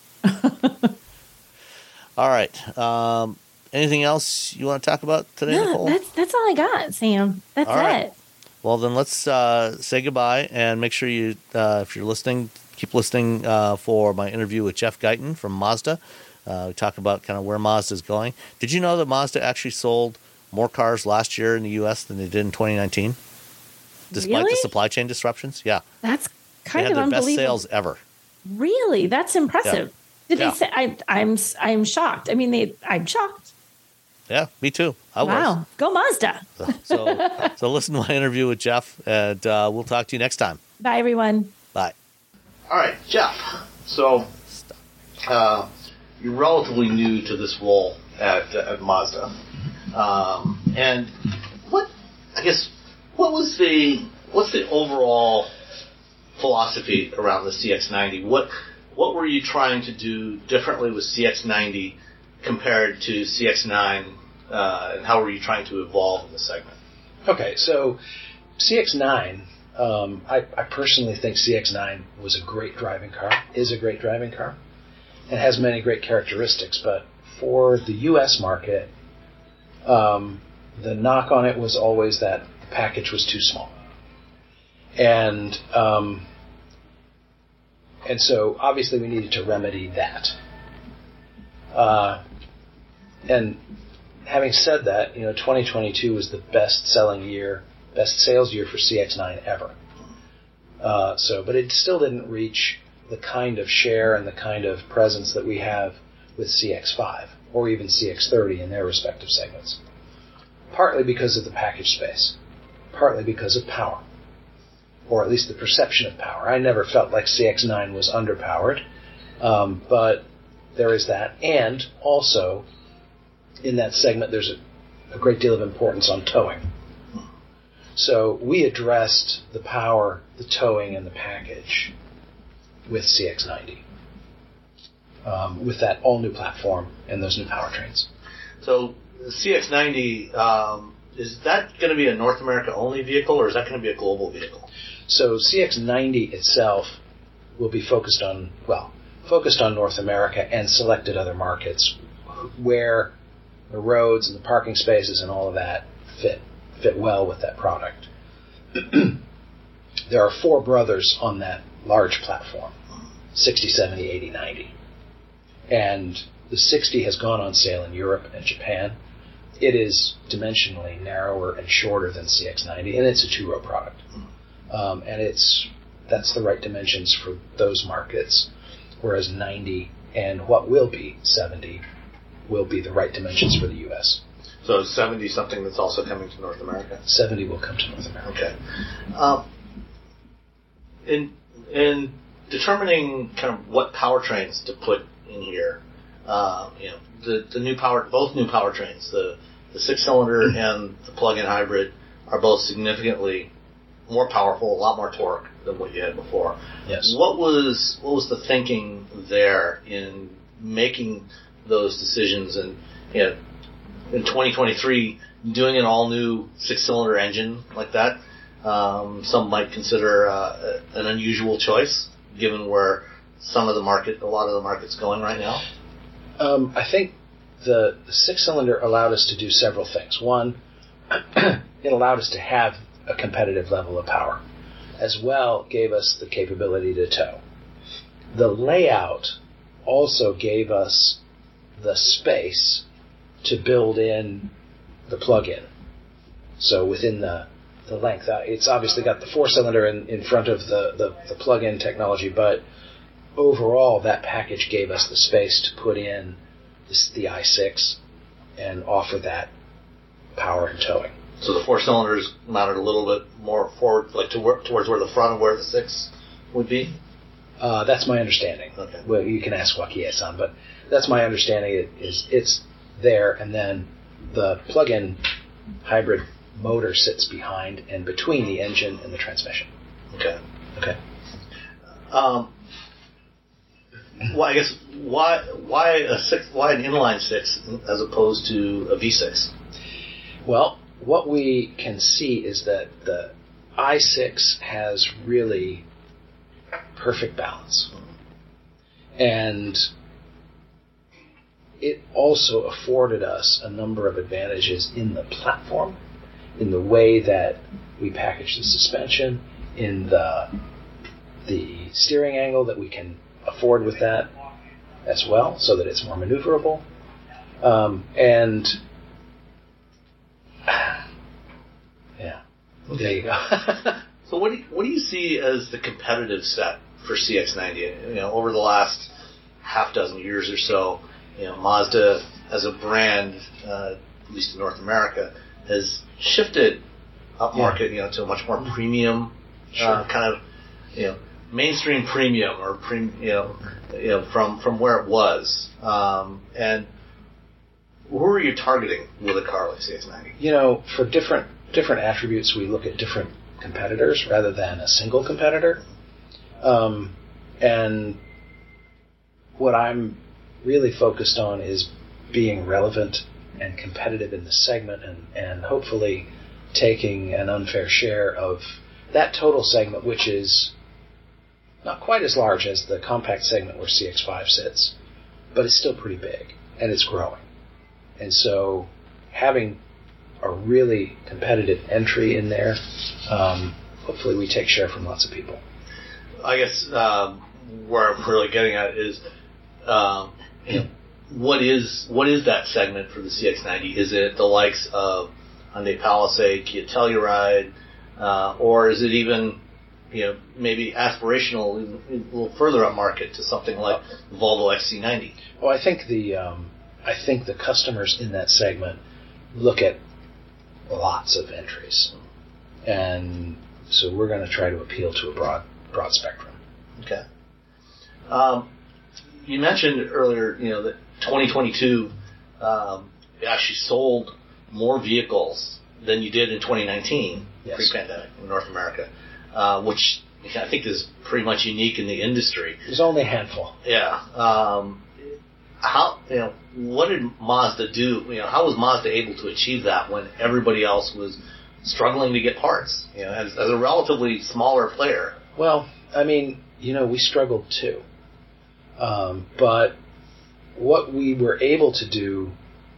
All right. Um, anything else you want to talk about today, no, Nicole? That's that's all I got, Sam. That's all right. it. Well, then let's uh, say goodbye and make sure you, uh, if you're listening, keep listening uh, for my interview with Jeff Guyton from Mazda. Uh, we talk about kind of where Mazda is going. Did you know that Mazda actually sold more cars last year in the U S than they did in twenty nineteen? Despite really? the supply chain disruptions? Yeah. That's kind they of had their unbelievable. best sales ever. Really? That's impressive. Yeah. Did yeah. they say? I, I'm I'm shocked. I mean, they. I'm shocked. Yeah, me too. I wow. was. Go Mazda. So, so, so listen to my interview with Jeff, and uh, we'll talk to you next time. Bye, everyone. Bye. All right, Jeff. So uh, you're relatively new to this role at, at Mazda. Um, and what, I guess, what was the, what's the overall philosophy around the C X ninety? What, what were you trying to do differently with C X ninety compared to C X nine, uh, and how were you trying to evolve in the segment? Okay, so C X nine, um, I, I personally think C X nine was a great driving car, is a great driving car, and has many great characteristics, but for the U S market, um, the knock on it was always that the package was too small. And um, and so obviously we needed to remedy that. Uh, and having said that, you know, twenty twenty-two was the best selling year, best sales year for C X nine ever. Uh, so, but it still didn't reach the kind of share and the kind of presence that we have with C X five or even C X thirty in their respective segments. Partly because of the package space, partly because of power, or at least the perception of power. I never felt like C X nine was underpowered, um, but there is that. And also, in that segment, there's a, a great deal of importance on towing. So we addressed the power, the towing, and the package with C X ninety, um, with that all-new platform and those new powertrains. So the C X ninety, um, is that going to be a North America only vehicle, or is that going to be a global vehicle? So C X ninety itself will be focused on, well, focused on North America and selected other markets where the roads and the parking spaces and all of that fit fit well with that product. There are four brothers on that large platform, sixty, seventy, eighty, ninety. And the sixty has gone on sale in Europe and Japan. It is dimensionally narrower and shorter than C X ninety, and it's a two-row product. Um, and it's that's the right dimensions for those markets, whereas ninety and what will be seventy will be the right dimensions for the U S. So is seventy something that's also coming to North America? seventy will come to North America. Okay. Um, in in determining kind of what powertrains to put in here, uh, you know, the the new power, both new powertrains, the the six-cylinder and the plug-in hybrid, are both significantly more powerful, a lot more torque than what you had before. Yes. What was what was the thinking there in making those decisions, and you know, in twenty twenty-three, doing an all-new six-cylinder engine like that? Um, some might consider uh, an unusual choice, given where some of the market, a lot of the market's going right now. Um, I think the, the six-cylinder allowed us to do several things. One, it allowed us to have a competitive level of power, as well gave us the capability to tow. The layout also gave us the space to build in the plug-in. So within the, the length, uh, it's obviously got the four-cylinder in, in front of the, the, the plug-in technology, but overall that package gave us the space to put in this, the i six and offer that power and towing. So the four cylinders mounted a little bit more forward, like to work towards where the front of where the six would be? Uh, that's my understanding. Okay. Well, you can ask Wakiya-san, but that's my understanding. It is it's there, and then the plug-in hybrid motor sits behind and between the engine and the transmission. Okay. Okay. Um, well, I guess why why a six why an inline six as opposed to a V six? Well, what we can see is that the i six has really perfect balance. And it also afforded us a number of advantages in the platform, in the way that we package the suspension, in the the steering angle that we can afford with that as well, so that it's more maneuverable. Um, and yeah, there you go. So what do you, what do you see as the competitive set for C X ninety? You know, over the last half dozen years or so, you know, Mazda as a brand, uh, at least in North America, has shifted upmarket, yeah. you know, to a much more premium sure. uh, kind of, you know, mainstream premium or pre, you know, you know, from from where it was. Um, and who are you targeting with a car like C X ninety? You know, for different different attributes, we look at different competitors rather than a single competitor. Um, and what I'm really focused on is being relevant and competitive in the segment, and, and hopefully taking an unfair share of that total segment, which is not quite as large as the compact segment where C X five sits, but it's still pretty big, and it's growing. And so having a really competitive entry in there, um, hopefully we take share from lots of people. I guess um, where I'm really getting at is, um, you know, what is what is that segment for the C X ninety? Is it the likes of Hyundai Palisade, Kia Telluride, uh, or is it even, you know, maybe aspirational, a little further up market to something like Volvo X C ninety? Well, I think the um, I think the customers in that segment look at lots of entries, and so we're going to try to appeal to a broad broad spectrum. Okay. Um, you mentioned earlier, you know, that twenty twenty-two um, actually sold more vehicles than you did in twenty nineteen, yes. pre-pandemic in North America, uh, which I think is pretty much unique in the industry. There's only a handful. Yeah. Um, how you know what did Mazda do? You know, how was Mazda able to achieve that when everybody else was struggling to get parts? You know, as, as a relatively smaller player. Well, I mean, you know, we struggled too. Um, but what we were able to do,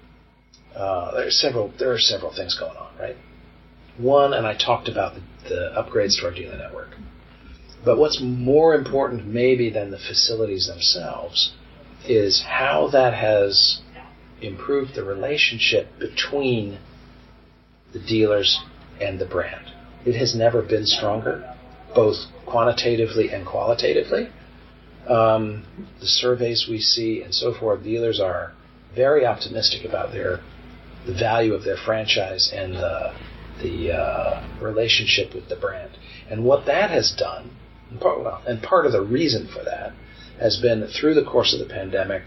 uh, there are several there are several things going on, right? One, and I talked about the, the upgrades to our dealer network. But what's more important maybe than the facilities themselves is how that has improved the relationship between the dealers and the brand. It has never been stronger, both quantitatively and qualitatively. Um, the surveys we see and so forth, dealers are very optimistic about their the value of their franchise and the, the uh, relationship with the brand. And what that has done, and part, well, and part of the reason for that, has been that through the course of the pandemic,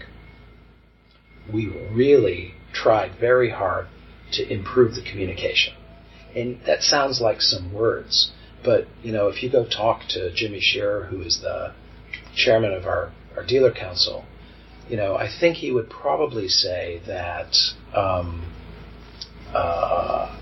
we really tried very hard to improve the communication. And that sounds like some words, but you know, if you go talk to Jimmy Shearer, who is the chairman of our, our dealer council, you know, I think he would probably say that um, uh,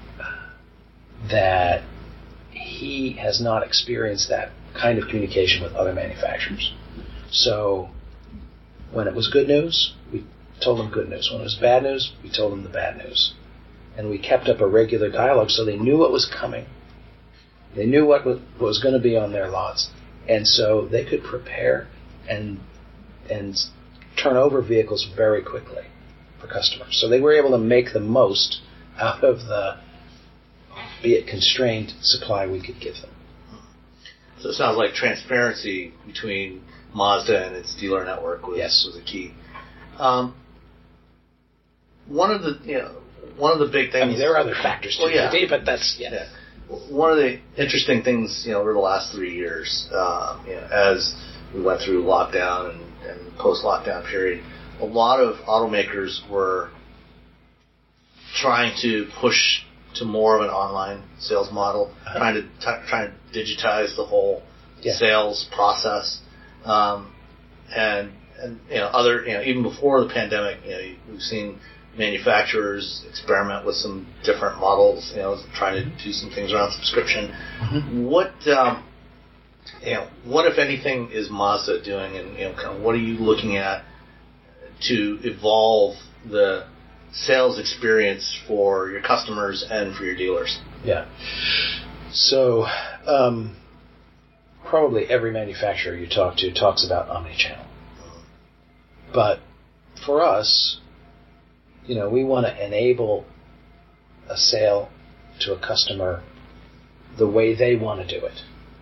that he has not experienced that kind of communication with other manufacturers. So when it was good news, we told them good news. When it was bad news, we told them the bad news. And we kept up a regular dialogue so they knew what was coming. They knew what was, what was going to be on their lots. And so they could prepare and and turn over vehicles very quickly for customers. So they were able to make the most out of the, be it constrained, supply we could give them. So it sounds like transparency between Mazda and its dealer network was, yes. was a key. Um, one of the you know one of the big things. I mean, there are other factors too, well, yeah. maybe, but that's yeah. yeah. One of the interesting things, you know, over the last three years, um, you know, as we went through lockdown and, and post-lockdown period, a lot of automakers were trying to push to more of an online sales model, uh-huh. trying to t- trying to digitize the whole yeah. sales process, um, and and you know, other you know, even before the pandemic, you know, we've seen manufacturers experiment with some different models, you know, trying to do some things around subscription. Mm-hmm. What, um, you know, what if anything is Mazda doing, and you know, kind of what are you looking at to evolve the sales experience for your customers and for your dealers? Yeah. So, um, probably every manufacturer you talk to talks about omnichannel, but for us, you know, we want to enable a sale to a customer the way they want to do it.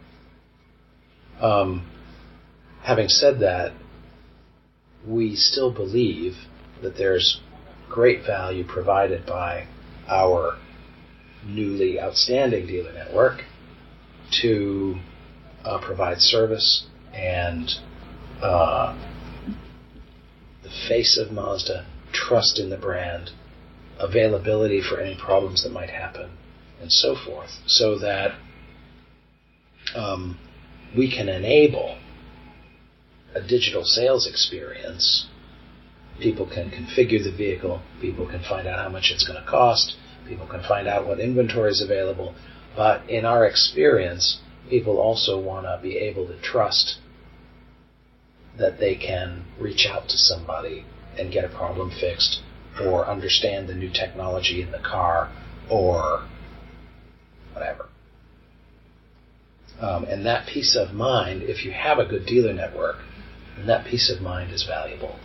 Um, having said that, we still believe that there's great value provided by our newly outstanding dealer network to uh, provide service and uh, the face of Mazda, trust in the brand, availability for any problems that might happen, and so forth, so that um, we can enable a digital sales experience. People can configure the vehicle, people can find out how much it's going to cost, people can find out what inventory is available, but in our experience, people also want to be able to trust that they can reach out to somebody and get a problem fixed, or understand the new technology in the car, or whatever. Um, and that peace of mind, if you have a good dealer network, then that peace of mind is valuable.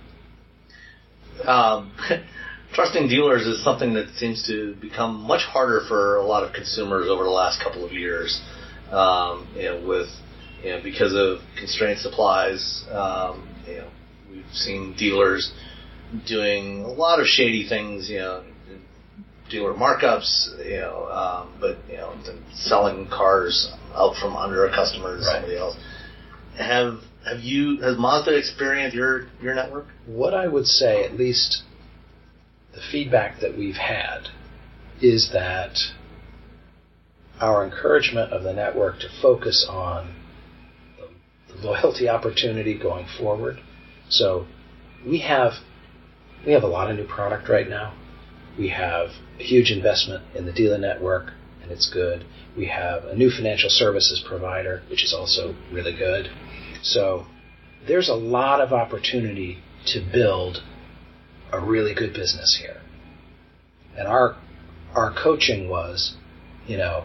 Um, trusting dealers is something that seems to become much harder for a lot of consumers over the last couple of years. Um, you know, with you know, because of constrained supplies, um, you know, we've seen dealers doing a lot of shady things, you know, dealer markups, you know, um, but, you know, selling cars out from under a customer to somebody else. Have have you, has Mazda experienced your, your network? What I would say, at least the feedback that we've had, is that our encouragement of the network to focus on the, the loyalty opportunity going forward. So we have we have a lot of new product right now. We have a huge investment in the dealer network, and it's good. We have a new financial services provider, which is also really good. So there's a lot of opportunity to build a really good business here. And our our coaching was, you know,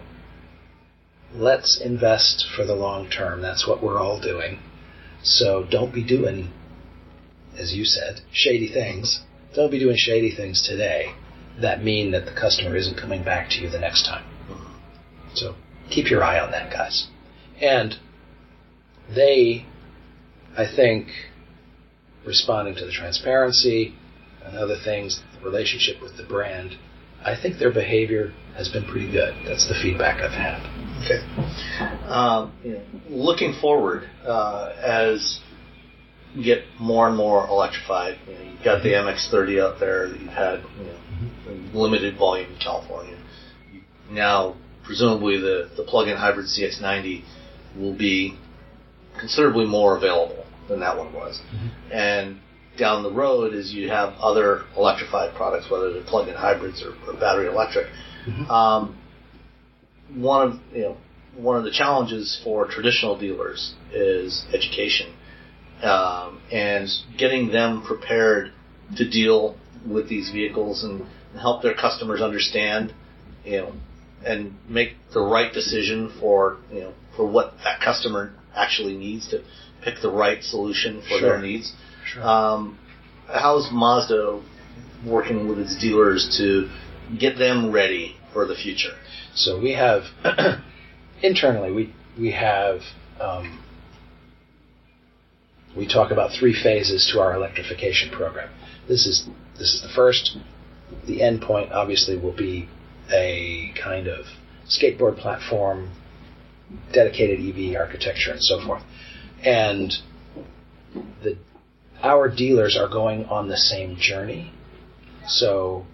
let's invest for the long term. That's what we're all doing. So don't be doing, as you said, shady things. Don't be doing shady things today that mean that the customer isn't coming back to you the next time. So keep your eye on that, guys. And they, I think, responding to the transparency and other things, the relationship with the brand, I think their behavior has been pretty good. That's the feedback I've had. Okay. Um, you know, looking forward, uh, as you get more and more electrified, you know, you've got the M X thirty out there that you've had, you know, limited volume in California. You, now, presumably, the, the plug-in hybrid C X ninety will be considerably more available than that one was. Mm-hmm. And down the road, as you have other electrified products, whether they're plug-in hybrids or, or battery electric, mm-hmm. um, one of you know one of the challenges for traditional dealers is education, um, and getting them prepared to deal with these vehicles and, and help their customers understand, you know, and make the right decision for you know for what that customer actually needs to pick the right solution for sure. their needs. Sure. Um, how's Mazda working with its dealers to get them ready for the future? So we have, internally, we we have, um, we talk about three phases to our electrification program. This is this is the first. The end point, obviously, will be a kind of skateboard platform, dedicated E V architecture, and so forth. And the our dealers are going on the same journey. So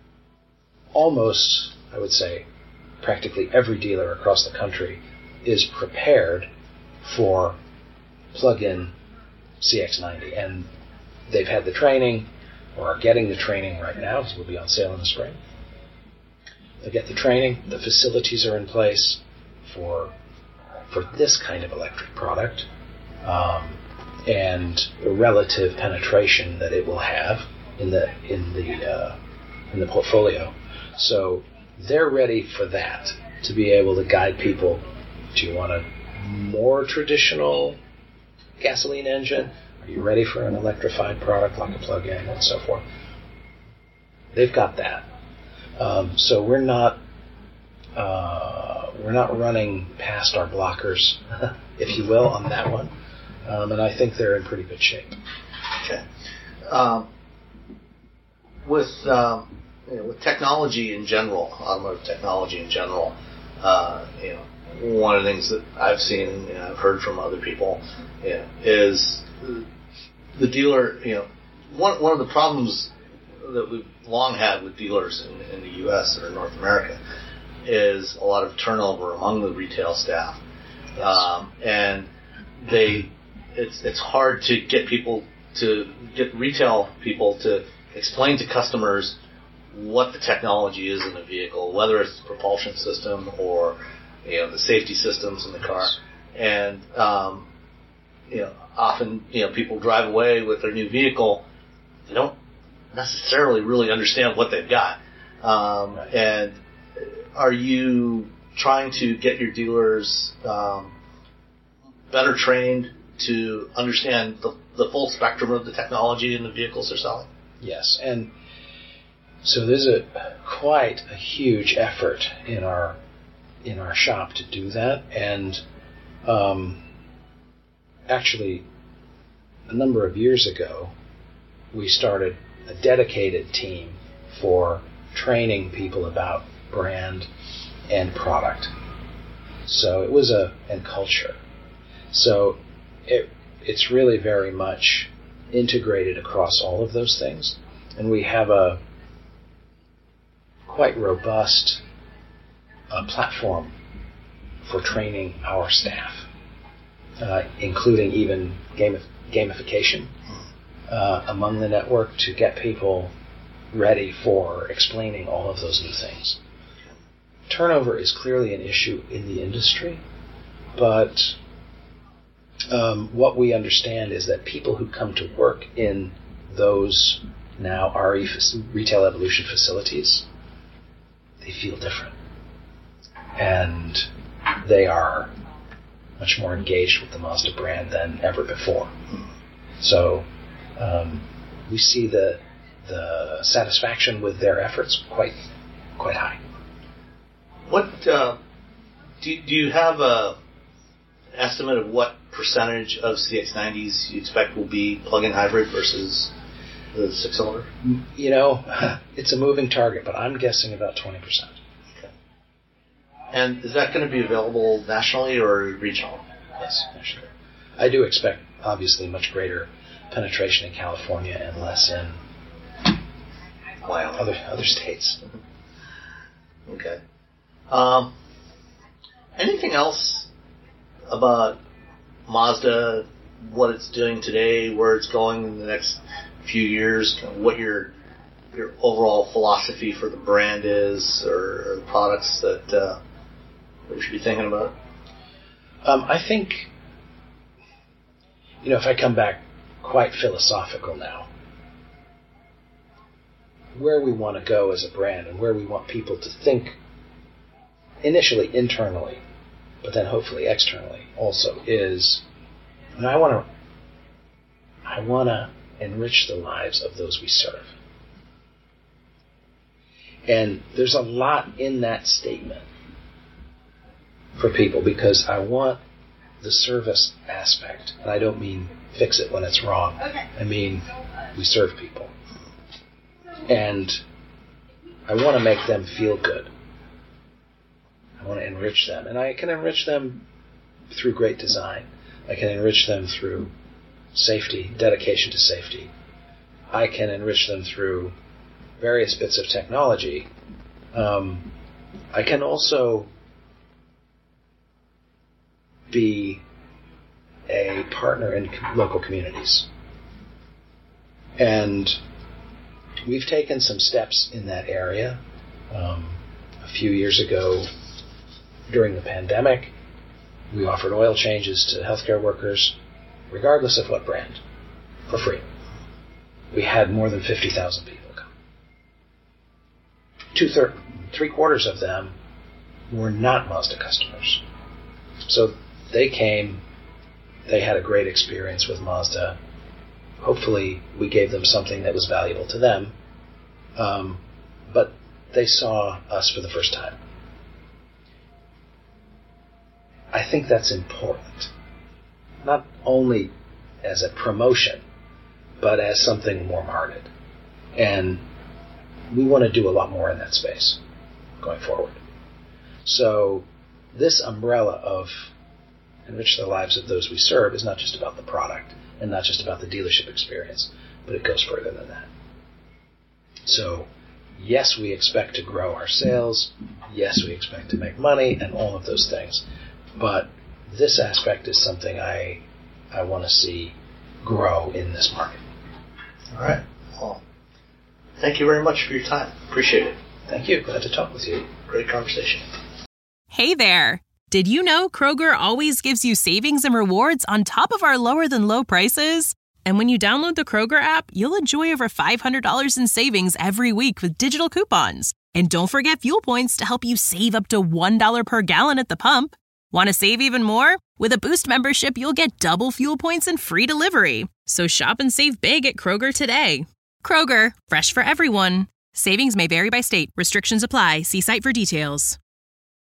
almost, I would say, practically every dealer across the country is prepared for plug-in C X ninety. And they've had the training, or are getting the training right now, because it will be on sale in the spring. They get the training, the facilities are in place for for this kind of electric product, um, and the relative penetration that it will have in the in the uh, in the portfolio. So they're ready for that, to be able to guide people. Do you want a more traditional gasoline engine? Are you ready for an electrified product like a plug-in, and so forth? They've got that. Um, so we're not uh, we're not running past our blockers, if you will, on that one. Um, and I think they're in pretty good shape. Okay. Um, with um, you know, with technology in general, automotive technology in general, uh, you know, one of the things that I've seen and you know, I've heard from other people, you know, is the dealer. You know, one one of the problems that we've long had with dealers in, in the U S or North America is a lot of turnover among the retail staff, yes. um, and they it's it's hard to get people to get retail people to explain to customers what the technology is in the vehicle, whether it's the propulsion system or you know the safety systems in the car, and um, you know often you know people drive away with their new vehicle, they don't necessarily really understand what they've got. Um, right. And are you trying to get your dealers um, better trained to understand the, the full spectrum of the technology in the vehicles they're selling? Yes, and so there's a quite a huge effort in our in our shop to do that, and um, actually a number of years ago we started a dedicated team for training people about brand and product. So it was a and culture. So it it's really very much integrated across all of those things, and we have a quite robust uh, platform for training our staff, uh, including even gamif- gamification. Uh, among the network to get people ready for explaining all of those new things. Turnover is clearly an issue in the industry, but um, what we understand is that people who come to work in those now R E Retail Evolution facilities, they feel different. And they are much more engaged with the Mazda brand than ever before. So Um, we see the the satisfaction with their efforts quite quite high. What uh, do do you have a estimate of what percentage of C X nineties you expect will be plug-in hybrid versus the six-cylinder? You know, it's a moving target, but I'm guessing about twenty percent. Okay. And is that going to be available nationally or regional? Yes, nationally. I do expect obviously much greater penetration in California and less in wow. other other states. Okay. Um, anything else about Mazda, what it's doing today, where it's going in the next few years, what your your overall philosophy for the brand is, or, or the products that, uh, that we should be thinking about? Um, I think, you know, if I come back quite philosophical now, where we want to go as a brand and where we want people to think initially internally, but then hopefully externally also is, and I want to I want to enrich the lives of those we serve. And there's a lot in that statement for people, because I want the service aspect, and I don't mean fix it when it's wrong. Okay. I mean, we serve people. And I want to make them feel good. I want to enrich them. And I can enrich them through great design. I can enrich them through safety, dedication to safety. I can enrich them through various bits of technology. Um, I can also be a partner in local communities. And we've taken some steps in that area. Um, a few years ago, during the pandemic, we offered oil changes to healthcare workers, regardless of what brand, for free. We had more than fifty thousand people come. Two third, three quarters of them were not Mazda customers. So they came, they had a great experience with Mazda. Hopefully we gave them something that was valuable to them, um, but they saw us for the first time. I think that's important, not only as a promotion, but as something warm-hearted. And we want to do a lot more in that space going forward. So this umbrella of enrich the lives of those we serve is not just about the product and not just about the dealership experience, but it goes further than that. So yes, we expect to grow our sales. Yes, we expect to make money and all of those things. But this aspect is something I I want to see grow in this market. All right. Well, thank you very much for your time. Appreciate it. Thank you. Glad to talk with you. Great conversation. Hey there. Did you know Kroger always gives you savings and rewards on top of our lower than low prices? And when you download the Kroger app, you'll enjoy over five hundred dollars in savings every week with digital coupons. And don't forget fuel points to help you save up to one dollar per gallon at the pump. Want to save even more? With a Boost membership, you'll get double fuel points and free delivery. So shop and save big at Kroger today. Kroger, fresh for everyone. Savings may vary by state. Restrictions apply. See site for details.